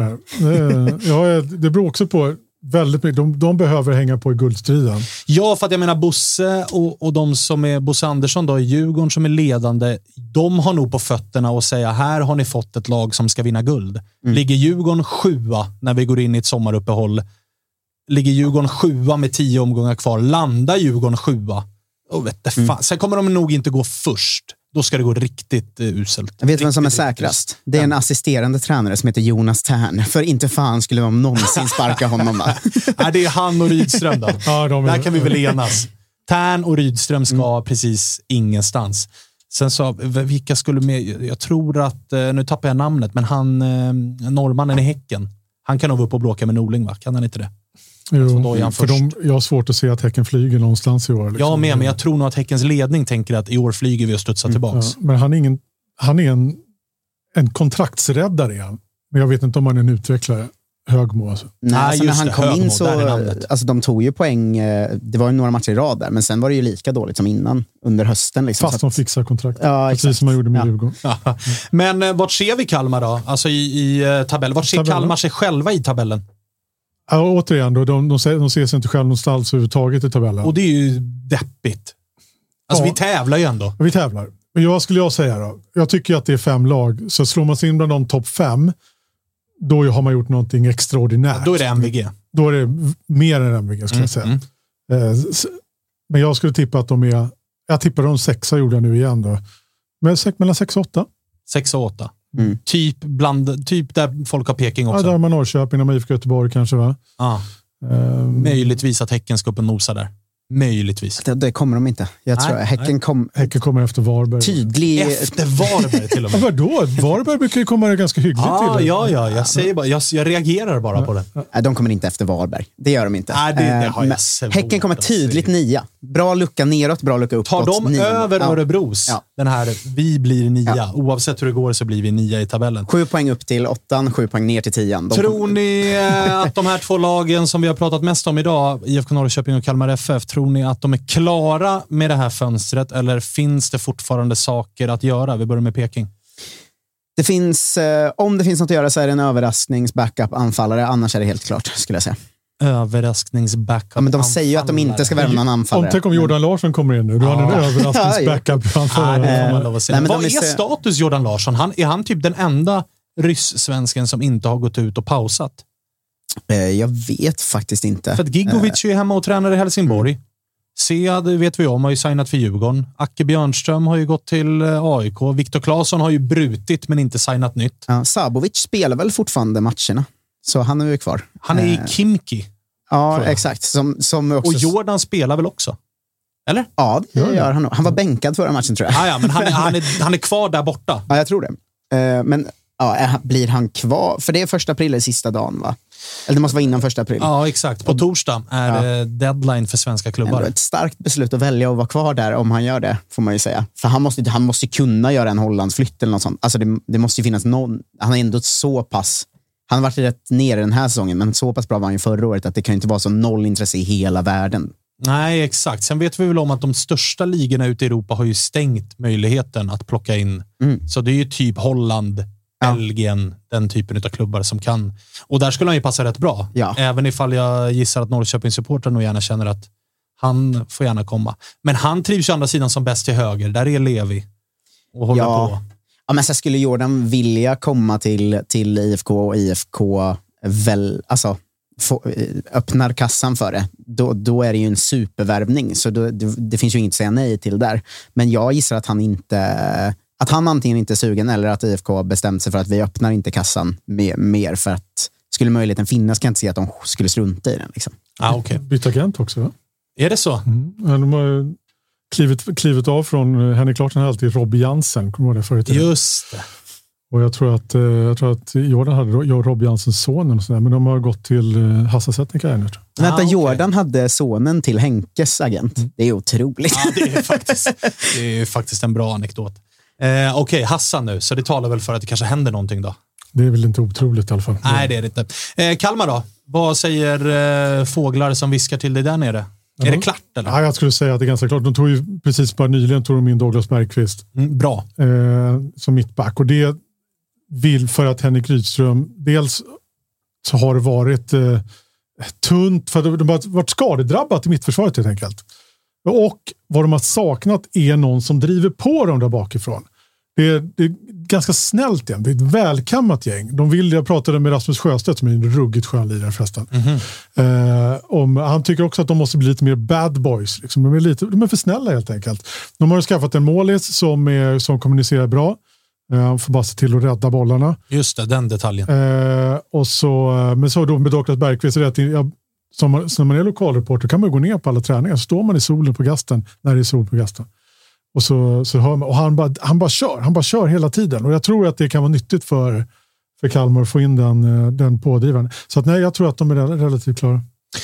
här. Det beror också på väldigt mycket. De behöver hänga på i guldstriden. Ja, för att jag menar Bosse och de som är Bosse Andersson då i Djurgården som är ledande, de har nog på fötterna och säga här har ni fått ett lag som ska vinna guld. Ligger Djurgården 7 när vi går in i ett sommaruppehåll? Ligger Djurgården 7 med 10 omgångar kvar? Landar Djurgården 7? Sen kommer de nog inte gå först. Då ska det gå riktigt uselt. Jag vet vem som är säkrast. Det är en assisterande tränare som heter Jonas Tern. För inte fan skulle de någonsin sparka honom, va? Nej, det är han och Rydström då. Där kan vi väl enas. Tern och Rydström ska precis ingenstans. Sen så, vilka skulle med? Jag tror att, nu tappar jag namnet, men han, norrmannen i Häcken. Han kan nog vara uppe och bråka med Norling, va? Kan han inte det? Jo, jag har svårt att se att Häcken flyger någonstans i år. Liksom. Jag med, men jag tror nog att Häckens ledning tänker att i år flyger vi och studsar tillbaks. Ja, men han är en kontraktsräddare igen. Men jag vet inte om han är en utvecklare. Högmo alltså. Nej, alltså, när han kom in så, alltså de tog ju poäng, det var ju några matcher i rad där, men sen var det ju lika dåligt som innan under hösten. Liksom, fast de fixar kontrakt. Ja, precis som man gjorde med Djurgården. Men vart ser vi Kalmar då? Alltså i tabellen. Vart ser Kalmar sig själva i tabellen? Ja, återigen då, de ser sig inte själv någonstans överhuvudtaget i tabellen. Och det är ju deppigt. Alltså vi tävlar ju ändå. Vi tävlar. Men vad skulle jag säga då? Jag tycker att det är 5 lag. Så slår man sig in bland de topp 5, då har man gjort någonting extraordinärt. Ja, då är det MVG. Då är det mer än MVG skulle jag säga. Men jag skulle tippa att de är... Jag tippar de 6 gjorde jag nu igen då. Men mellan 6 och 8. 6 och 8. Typ där folk har Peking också. Ja, där har man Norrköping och IFK Göteborg kanske, va? Ja. Möjligtvis att Häcken ska upp och nosa där. Möjligtvis. Det kommer de inte. Jag tror Häcken kommer efter Varberg. Efter Varberg till och med. Vadå? Varberg brukar ju komma ganska hyggligt till. Ja. Jag säger bara, jag reagerar bara på det. Nej, de kommer inte efter Varberg. Det gör de inte. Nej, det har jag Häcken kommer tydligt 9. Bra lucka neråt, bra lucka uppåt. Tar de över Örebros? Ja. Den här, vi blir 9. Ja. Oavsett hur det går så blir vi 9 i tabellen. 7 poäng upp till 8, 7 poäng ner till 10. Tror ni att de här 2 lagen som vi har pratat mest om idag, IFK Norrköping och Kalmar FF, tror ni att de är klara med det här fönstret eller finns det fortfarande saker att göra? Vi börjar med Peking. Det finns, om det finns något att göra så är det en överrasknings-backup-anfallare. Annars är det helt klart, skulle jag säga. Överrasknings-backup. Ja, men de säger ju att de inte ska värva någon anfallare. Tänk om Jordan Larsson kommer in nu. Du har en överrasknings-backup-anfallare. Vad är status Jordan Larsson? Är han typ den enda ryss-svensken som inte har gått ut och pausat? Jag vet faktiskt inte. För att Gigovic är ju hemma och tränar i Helsingborg. Sead vet vi om, har ju signat för Djurgården. Acke Björnström har ju gått till AIK. Viktor Claesson har ju brutit men inte signat nytt. Ja, Sabovic spelar väl fortfarande matcherna. Så han är ju kvar. Han är i Kimki. Ja, exakt. Som också... Och Jordan spelar väl också? Eller? Ja, det gör han nog. Han var bänkad förra matchen, tror jag. Ja, men han är kvar där borta. Ja, jag tror det. Men blir han kvar? För det är 1 april, sista dagen, va? Eller det måste vara innan 1 april. Ja, exakt. På torsdag är deadline för svenska klubbar. Ett starkt beslut att välja att vara kvar där om han gör det, får man ju säga. För han måste kunna göra en Hollandsflytt eller något sånt. Alltså det måste ju finnas någon... Han är ändå så pass... Han har varit rätt nere den här säsongen, men så pass bra var han ju förra året att det kan inte vara så noll intresse i hela världen. Nej, exakt. Sen vet vi väl om att de största ligorna ute i Europa har ju stängt möjligheten att plocka in. Så det är ju typ Holland, Belgien, den typen av klubbar som kan. Och där skulle han ju passa rätt bra. Ja. Även ifall jag gissar att Norrköping-supportrar nog gärna känner att han får gärna komma. Men han trivs ju andra sidan som bäst till höger. Där är Levi och håller på. Ja, men så skulle Jordan vilja komma till IFK och IFK väl, alltså öppnar kassan för det, då är det ju en supervärvning. Så det finns ju inget att säga nej till där. Men jag gissar att han antingen inte är sugen eller att IFK har bestämt sig för att vi öppnar inte kassan mer för att skulle möjligheten finnas kan jag inte se att de skulle strunta i den. Liksom. Okay. Byta agent också, va? Är det så? De har klivit av från Henrik Larsson har alltid Robbie Jansen. Kommer du ihåg det förut? Just det. Och jag tror att Jordan hade Robbie Jansens son och sådär, men de har gått till Hasse Sättnika nu. Vänta, Jordan hade sonen till Henkes agent. Det är otroligt. Ja, det är faktiskt en bra anekdot. Okej, Hassan nu. Så det talar väl för att det kanske händer någonting då? Det är väl inte otroligt i alla fall. Nej, det är det inte. Kalmar då? Vad säger fåglar som viskar till dig där nere? Är det klart eller? Ja, jag skulle säga att det är ganska klart. De tog ju precis bara nyligen tog de in Douglas Bergqvist. Bra. Som mittback. Och det vill för att Henrik Rydström, dels så har det varit tunt, för de har varit skadedrabbat i mittförsvaret helt enkelt. Och vad de har saknat är någon som driver på dem där bakifrån. Det är ganska snällt igen. Det är ett välkammat gäng. Jag pratade med Rasmus Sjöstedt som är en ruggigt skön lirare förresten. Han tycker också att de måste bli lite mer bad boys. Liksom. De är för snälla helt enkelt. De har skaffat en målis som kommunicerar bra. Han får bara se till att rädda bollarna. Just det, den detaljen. Men så då med Douglas Bergqvist som när man är lokalreporter kan man gå ner på alla träningar. Så står man i solen på gasten när det är sol på gasten. Och så hör man, och han bara kör hela tiden. Och jag tror att det kan vara nyttigt för Kalmar att få in den pådrivaren. Så att nej, jag tror att de är relativt klara.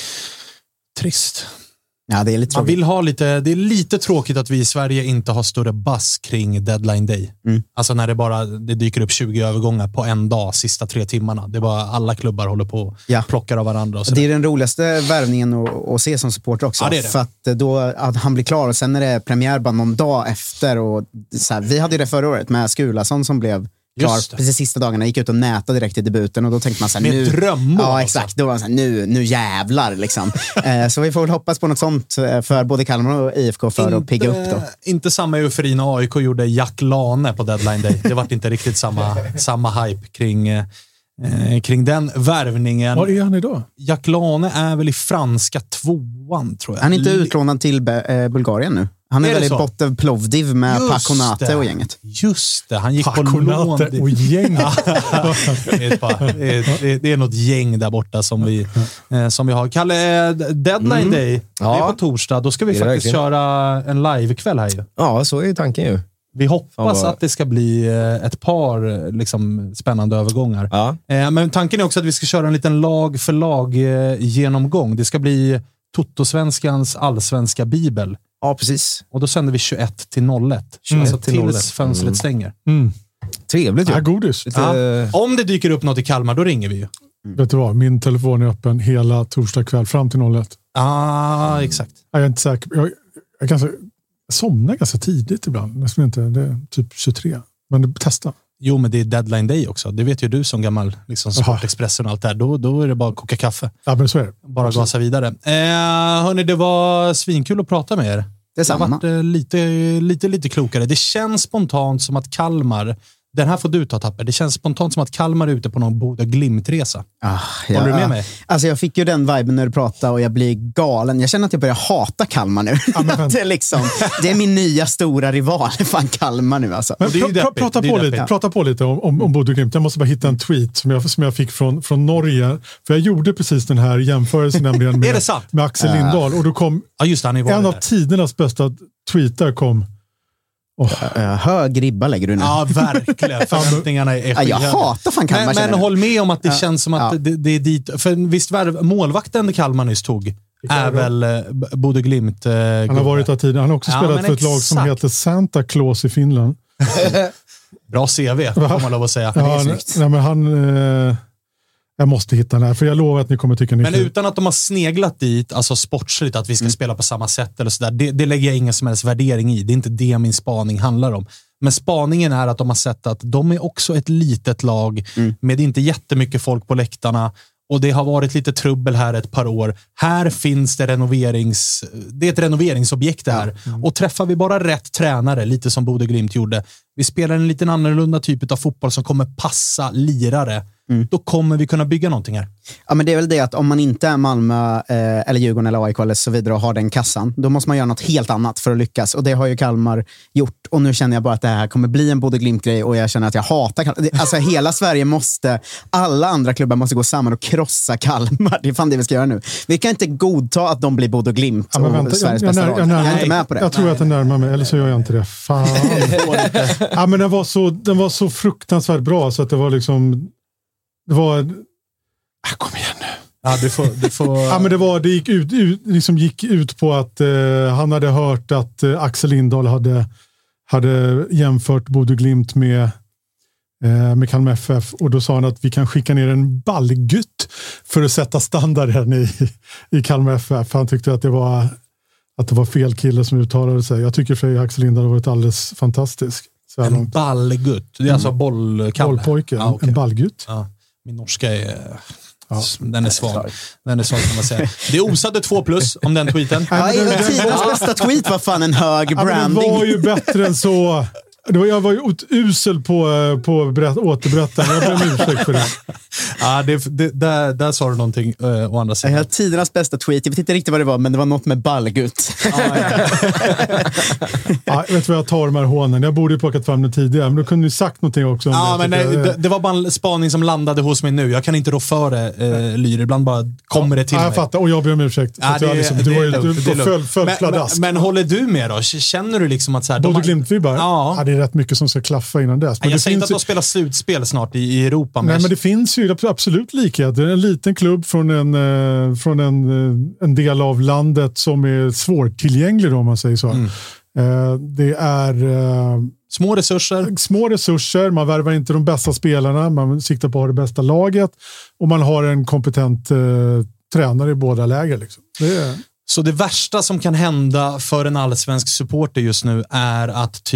Trist. Ja, det är lite tråkigt. Det är lite tråkigt att vi i Sverige inte har större buzz kring deadline day. Alltså när det dyker upp 20 övergångar på en dag, sista 3 timmarna. Det är bara alla klubbar håller på och plockar av varandra. Och det är den roligaste värvningen att se som supporter också. Ja, det är det. För att han blir klar och sen är det premiär bara någon dag efter. Och så här, vi hade ju det förra året med Skulason som blev klar precis sista dagarna, gick ut och nätade direkt i debuten och då tänkte man så här, med drömmar. Ja, exakt. Då var man så här, nu jävlar liksom. Så vi får väl hoppas på något sånt för både Kalmar och IFK för att pigga upp då. Inte samma eufori när AIK gjorde Jack Lane på deadline day. Det var inte riktigt samma hype kring den värvningen. Var är han idag? Jack Lane är väl i franska 2:an, tror jag. Han är inte utlånad till Bulgarien nu. Han är väl i Botev Plovdiv med Pakonate och gänget. Just det, han gick på lån. Och gänget. Det är något gäng där borta som vi har. Kalle, deadline day, det är på torsdag. Då ska vi faktiskt köra en livekväll här ju. Ja, så är ju tanken ju. Vi hoppas att det ska bli ett par liksom, spännande övergångar. Ja. Men tanken är också att vi ska köra en liten lag för lag genomgång. Det ska bli Toto-svenskans allsvenska bibel. Ja, precis. Och då sänder vi 21-01. Alltså tills fönstret stänger. Trevligt ju. Ja, godis. Om det dyker upp något i Kalmar, då ringer vi ju. Vet du vad? Min telefon är öppen hela torsdag kväll fram till 01. Exakt. Jag är inte säker. Jag somnar ganska tidigt ibland. Det är typ 23. Men testa. Jo, men det är deadline day också. Det vet ju du som gammal liksom, Sportexpressen och allt där. Då är det bara att koka kaffe. Ja, men så är det. Bara gasa vidare. Hörni, det var svinkul att prata med er. Detsamma. Det har varit lite klokare. Det känns spontant som att Kalmar, den här får du ta, Tapper. Det känns spontant som att Kalmar är ute på någon Boda Glimt-resa. Håller du med mig? Alltså jag fick ju den viben när du pratade och jag blir galen. Jag känner att jag börjar hata Kalmar nu. Det är min nya stora rival. Fan, Kalmar nu alltså. Men prata på lite om Boda Glimt. Jag måste bara hitta en tweet som jag fick från Norge. För jag gjorde precis den här jämförelsen nämligen med Axel Lindahl. Och då kom en av tidernas bästa tweetar kom. Hög ribba lägger du nu. Ja, verkligen. Förväntningarna är jag hatar fan Kalmar. Men håll med om att det känns som att det är dit. För visst målvakten Kalmar nyss tog är väl Boda Glimt. Han har varit av tiden. Han har också spelat för ett lag som heter Santa Claus i Finland. Bra CV, får man lov att säga. Jag måste hitta den här, för jag lovar att ni kommer tycka ni. Men utan att de har sneglat dit, alltså sportsligt, att vi ska spela på samma sätt eller sådär, det lägger jag ingen som helst värdering i. Det är inte det min spaning handlar om. Men spaningen är att de har sett att de är också ett litet lag med inte jättemycket folk på läktarna. Och det har varit lite trubbel här ett par år. Här finns det det är ett renoveringsobjekt det här. Och träffar vi bara rätt tränare, lite som Boda Glimt gjorde. Vi spelar en liten annorlunda typ av fotboll som kommer passa lirare. då kommer vi kunna bygga någonting här. Ja, men det är väl det att om man inte är Malmö eller Djurgården eller AIK eller så vidare och har den kassan, då måste man göra något helt annat för att lyckas. Och det har ju Kalmar gjort. Och nu känner jag bara att det här kommer bli en Bodø Glimt-grej och jag känner att jag hatar Kalmar. Alltså hela Sverige alla andra klubbar måste gå samman och krossa Kalmar. Det är fan det vi ska göra nu. Vi kan inte godta att de blir Bodø Glimt och Sveriges bästa lag. Jag är inte med på det. Jag tror att jag närmar mig, eller så gör jag inte det. Fan. Ja, men den var så fruktansvärt bra så att det var liksom... kom igen nu. Ja, du får... Ja, men det gick ut på att han hade hört att Axel Lindahl hade jämfört Bodø Glimt med Kalmar FF, och då sa han att vi kan skicka ner en ballgutt för att sätta standarden i Kalmar FF. Han tyckte att det var fel kille som uttalade sig. Jag tycker för Axel Lindahl har varit alldeles fantastisk. En ballgutt. Det är alltså bollpojke. Okay. En ballgutt. Ja. Min norska är... Ja. Den är svag. Den är svag kan man säga. Det osade 2+ om den tweeten. Ja, tidens bästa tweet var fan en hög branding. Det var ju bättre än så. Jag var ju usel på återberättande. Jag ber om ursäkt för det. Ja, där sa du någonting å andra sidan. Jag har tidernas bästa tweet. Jag vet inte riktigt vad det var, men det var något med ballgutt. Ja, vet du vad jag tar de här hånen? Jag borde ju plockat fram det tidigare, men då kunde ni sagt någonting också. Det var bara en spaning som landade hos mig nu. Jag kan inte rå för det, Lyr. Ibland bara kommer det till mig. Jag fattar, och jag ber om ursäkt. Du föll pladask. Men håller du med då? Känner du liksom att så här... Bodø Glimt-vibbar? Ja, det är rätt mycket som ska klaffa innan dess. Men jag säger inte att de spelar slutspel snart i Europa. Nej, men det finns ju absolut likheter. En liten klubb från en del av landet som är svårtillgänglig, om man säger så. Det är små resurser. Man värvar inte de bästa spelarna. Man siktar på att ha det bästa laget. Och man har en kompetent tränare i båda läger. Liksom. Så det värsta som kan hända för en allsvensk supporter just nu är att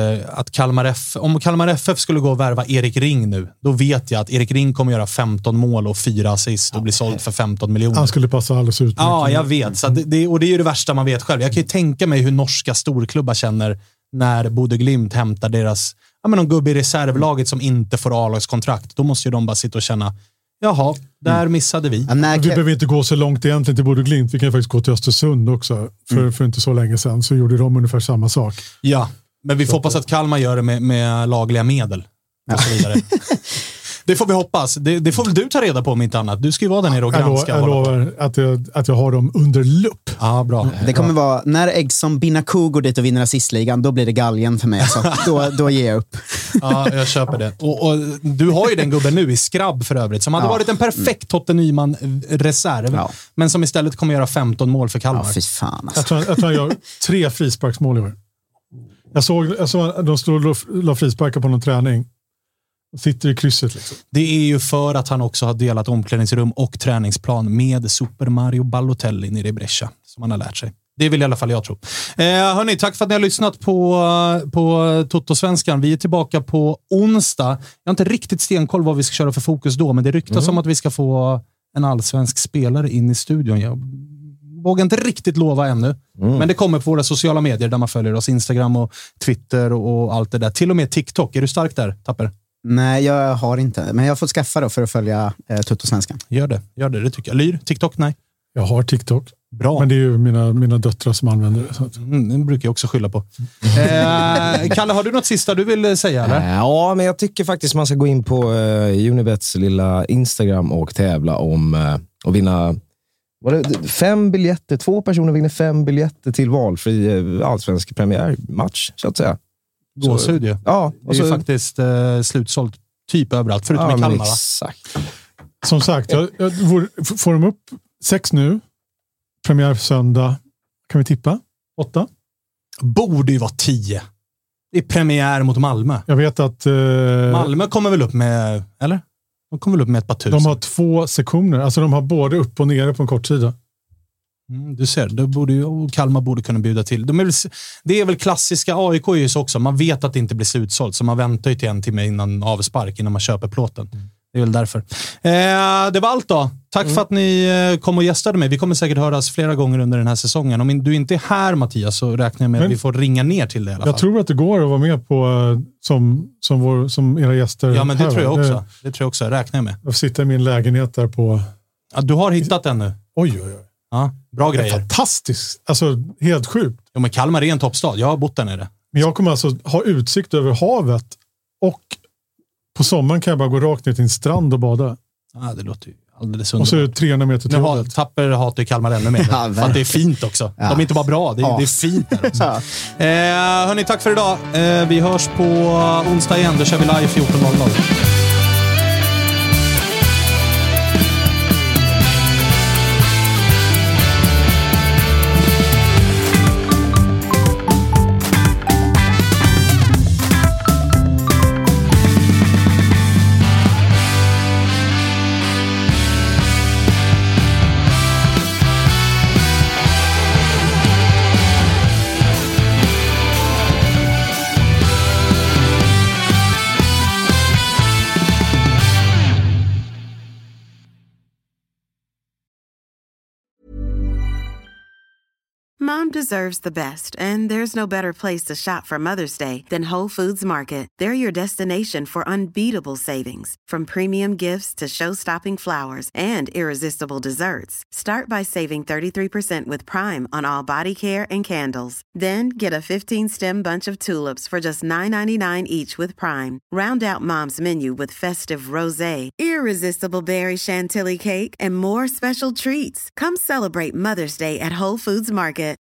om Kalmar FF skulle gå och värva Erik Ring nu, då vet jag att Erik Ring kommer göra 15 mål och 4 assist och bli såld för 15 miljoner. Han skulle passa alldeles ut. Ja, jag vet. Så det är ju det värsta man vet själv. Jag kan ju tänka mig hur norska storklubbar känner när Bodø Glimt hämtar deras någon gubbe i reservlaget som inte får A-lagskontrakt. Då måste ju de bara sitta och känna, jaha, där missade vi. Vi behöver inte gå så långt egentligen till Bodø Glimt. Vi kan faktiskt gå till Östersund också. För inte så länge sedan så gjorde de ungefär samma sak. Ja, men vi får hoppas att Kalmar gör det med lagliga medel. Och så vidare. Det får vi hoppas. Det får väl du ta reda på om inte annat. Du ska ju vara där nere och granska. Jag lovar att jag har dem under lupp. Ja, bra. Det kommer vara, när Eggson Binaku går dit och vinner assistligan, då blir det galgen för mig. Så då ger jag upp. Ja, jag köper det. Och du har ju den gubben nu i Skrabb för övrigt, som hade varit en perfekt Totte Nyman-reserv. Ja. Men som istället kommer göra 15 mål för Kalmar. Ja, fy fan. Alltså. Jag tror han gör 3 frisparksmål i år. Jag såg de stod och la frisparkar på någon träning. Sitter i krysset liksom. Det är ju för att han också har delat omklädningsrum och träningsplan med Super Mario Balotelli nere i Brescia, som han har lärt sig. Det vill i alla fall jag tro. Hörni, tack för att ni har lyssnat på Toto-svenskan. Vi är tillbaka på onsdag. Jag har inte riktigt stenkoll vad vi ska köra för fokus då, men det ryktas om att vi ska få en allsvensk spelare in i studion. Jag vågar inte riktigt lova ännu. Men det kommer på våra sociala medier där man följer oss. Instagram och Twitter och allt det där. Till och med TikTok. Är du stark där, Tapper? Nej, jag har inte. Men jag har fått skaffa då för att följa Toto-svenskan. Gör det tycker jag. Lyr, TikTok, nej. Jag har TikTok. Bra. Men det är ju mina döttrar som använder det. Så att... det brukar jag också skylla på. Kalle, har du något sista du vill säga? Eller? Ja, men jag tycker faktiskt man ska gå in på Unibets lilla Instagram och tävla om och vinna 5 biljetter. 2 personer vinner 5 biljetter till valfri allsvensk premiärmatch, så att säga. Gåshud ju. Ja. Och det är ju faktiskt slutsålt typ överallt, förutom i Kalmar. Exakt. Som sagt, får de upp 6 nu. Premiär söndag. Kan vi tippa? 8? Borde ju vara 10. Det är premiär mot Malmö. Jag vet att... Malmö kommer väl upp med... Eller? De kommer väl upp med ett par tusen. De har 2 sektioner. Alltså de har både upp och nere på en kort sida. Du ser, Kalmar borde kunna bjuda till. Det är väl klassiska AIK just också. Man vet att det inte blir slutsålt, så man väntar ju till 1 timme innan avspark, innan man köper plåten. Det är väl därför. Det var allt då. Tack för att ni kom och gästade mig. Vi kommer säkert höras flera gånger under den här säsongen. Om du inte är här, Mattias, så räknar jag med att vi får ringa ner till det i alla fall. Jag tror att det går att vara med på som era gäster. Ja, men det tror jag också. Det tror jag också, räknar jag med. Jag sitter i min lägenhet där på... Ja, du har hittat den nu. Oj. Ja, bra grejer. Fantastiskt. Alltså, helt sjukt. Ja, men Kalmar är en toppstad. Jag har bott där nere. Men jag kommer alltså ha utsikt över havet och på sommaren kan jag bara gå rakt ner till en strand och bada. Ja, det låter ju alldeles underbart. Och så är det 300 meter till jobbet. Tapper hatar ju Kalmar ännu mer. För att det är fint också. Ja. De är inte bara bra, det är fint där också. Hörni, tack för idag. Vi hörs på onsdag igen. Då kör vi live 14.00. Mom deserves the best, and there's no better place to shop for Mother's Day than Whole Foods Market. They're your destination for unbeatable savings, from premium gifts to show-stopping flowers and irresistible desserts. Start by saving 33% with Prime on all body care and candles. Then get a 15-stem bunch of tulips for just $9.99 each with Prime. Round out Mom's menu with festive rosé, irresistible berry chantilly cake, and more special treats. Come celebrate Mother's Day at Whole Foods Market.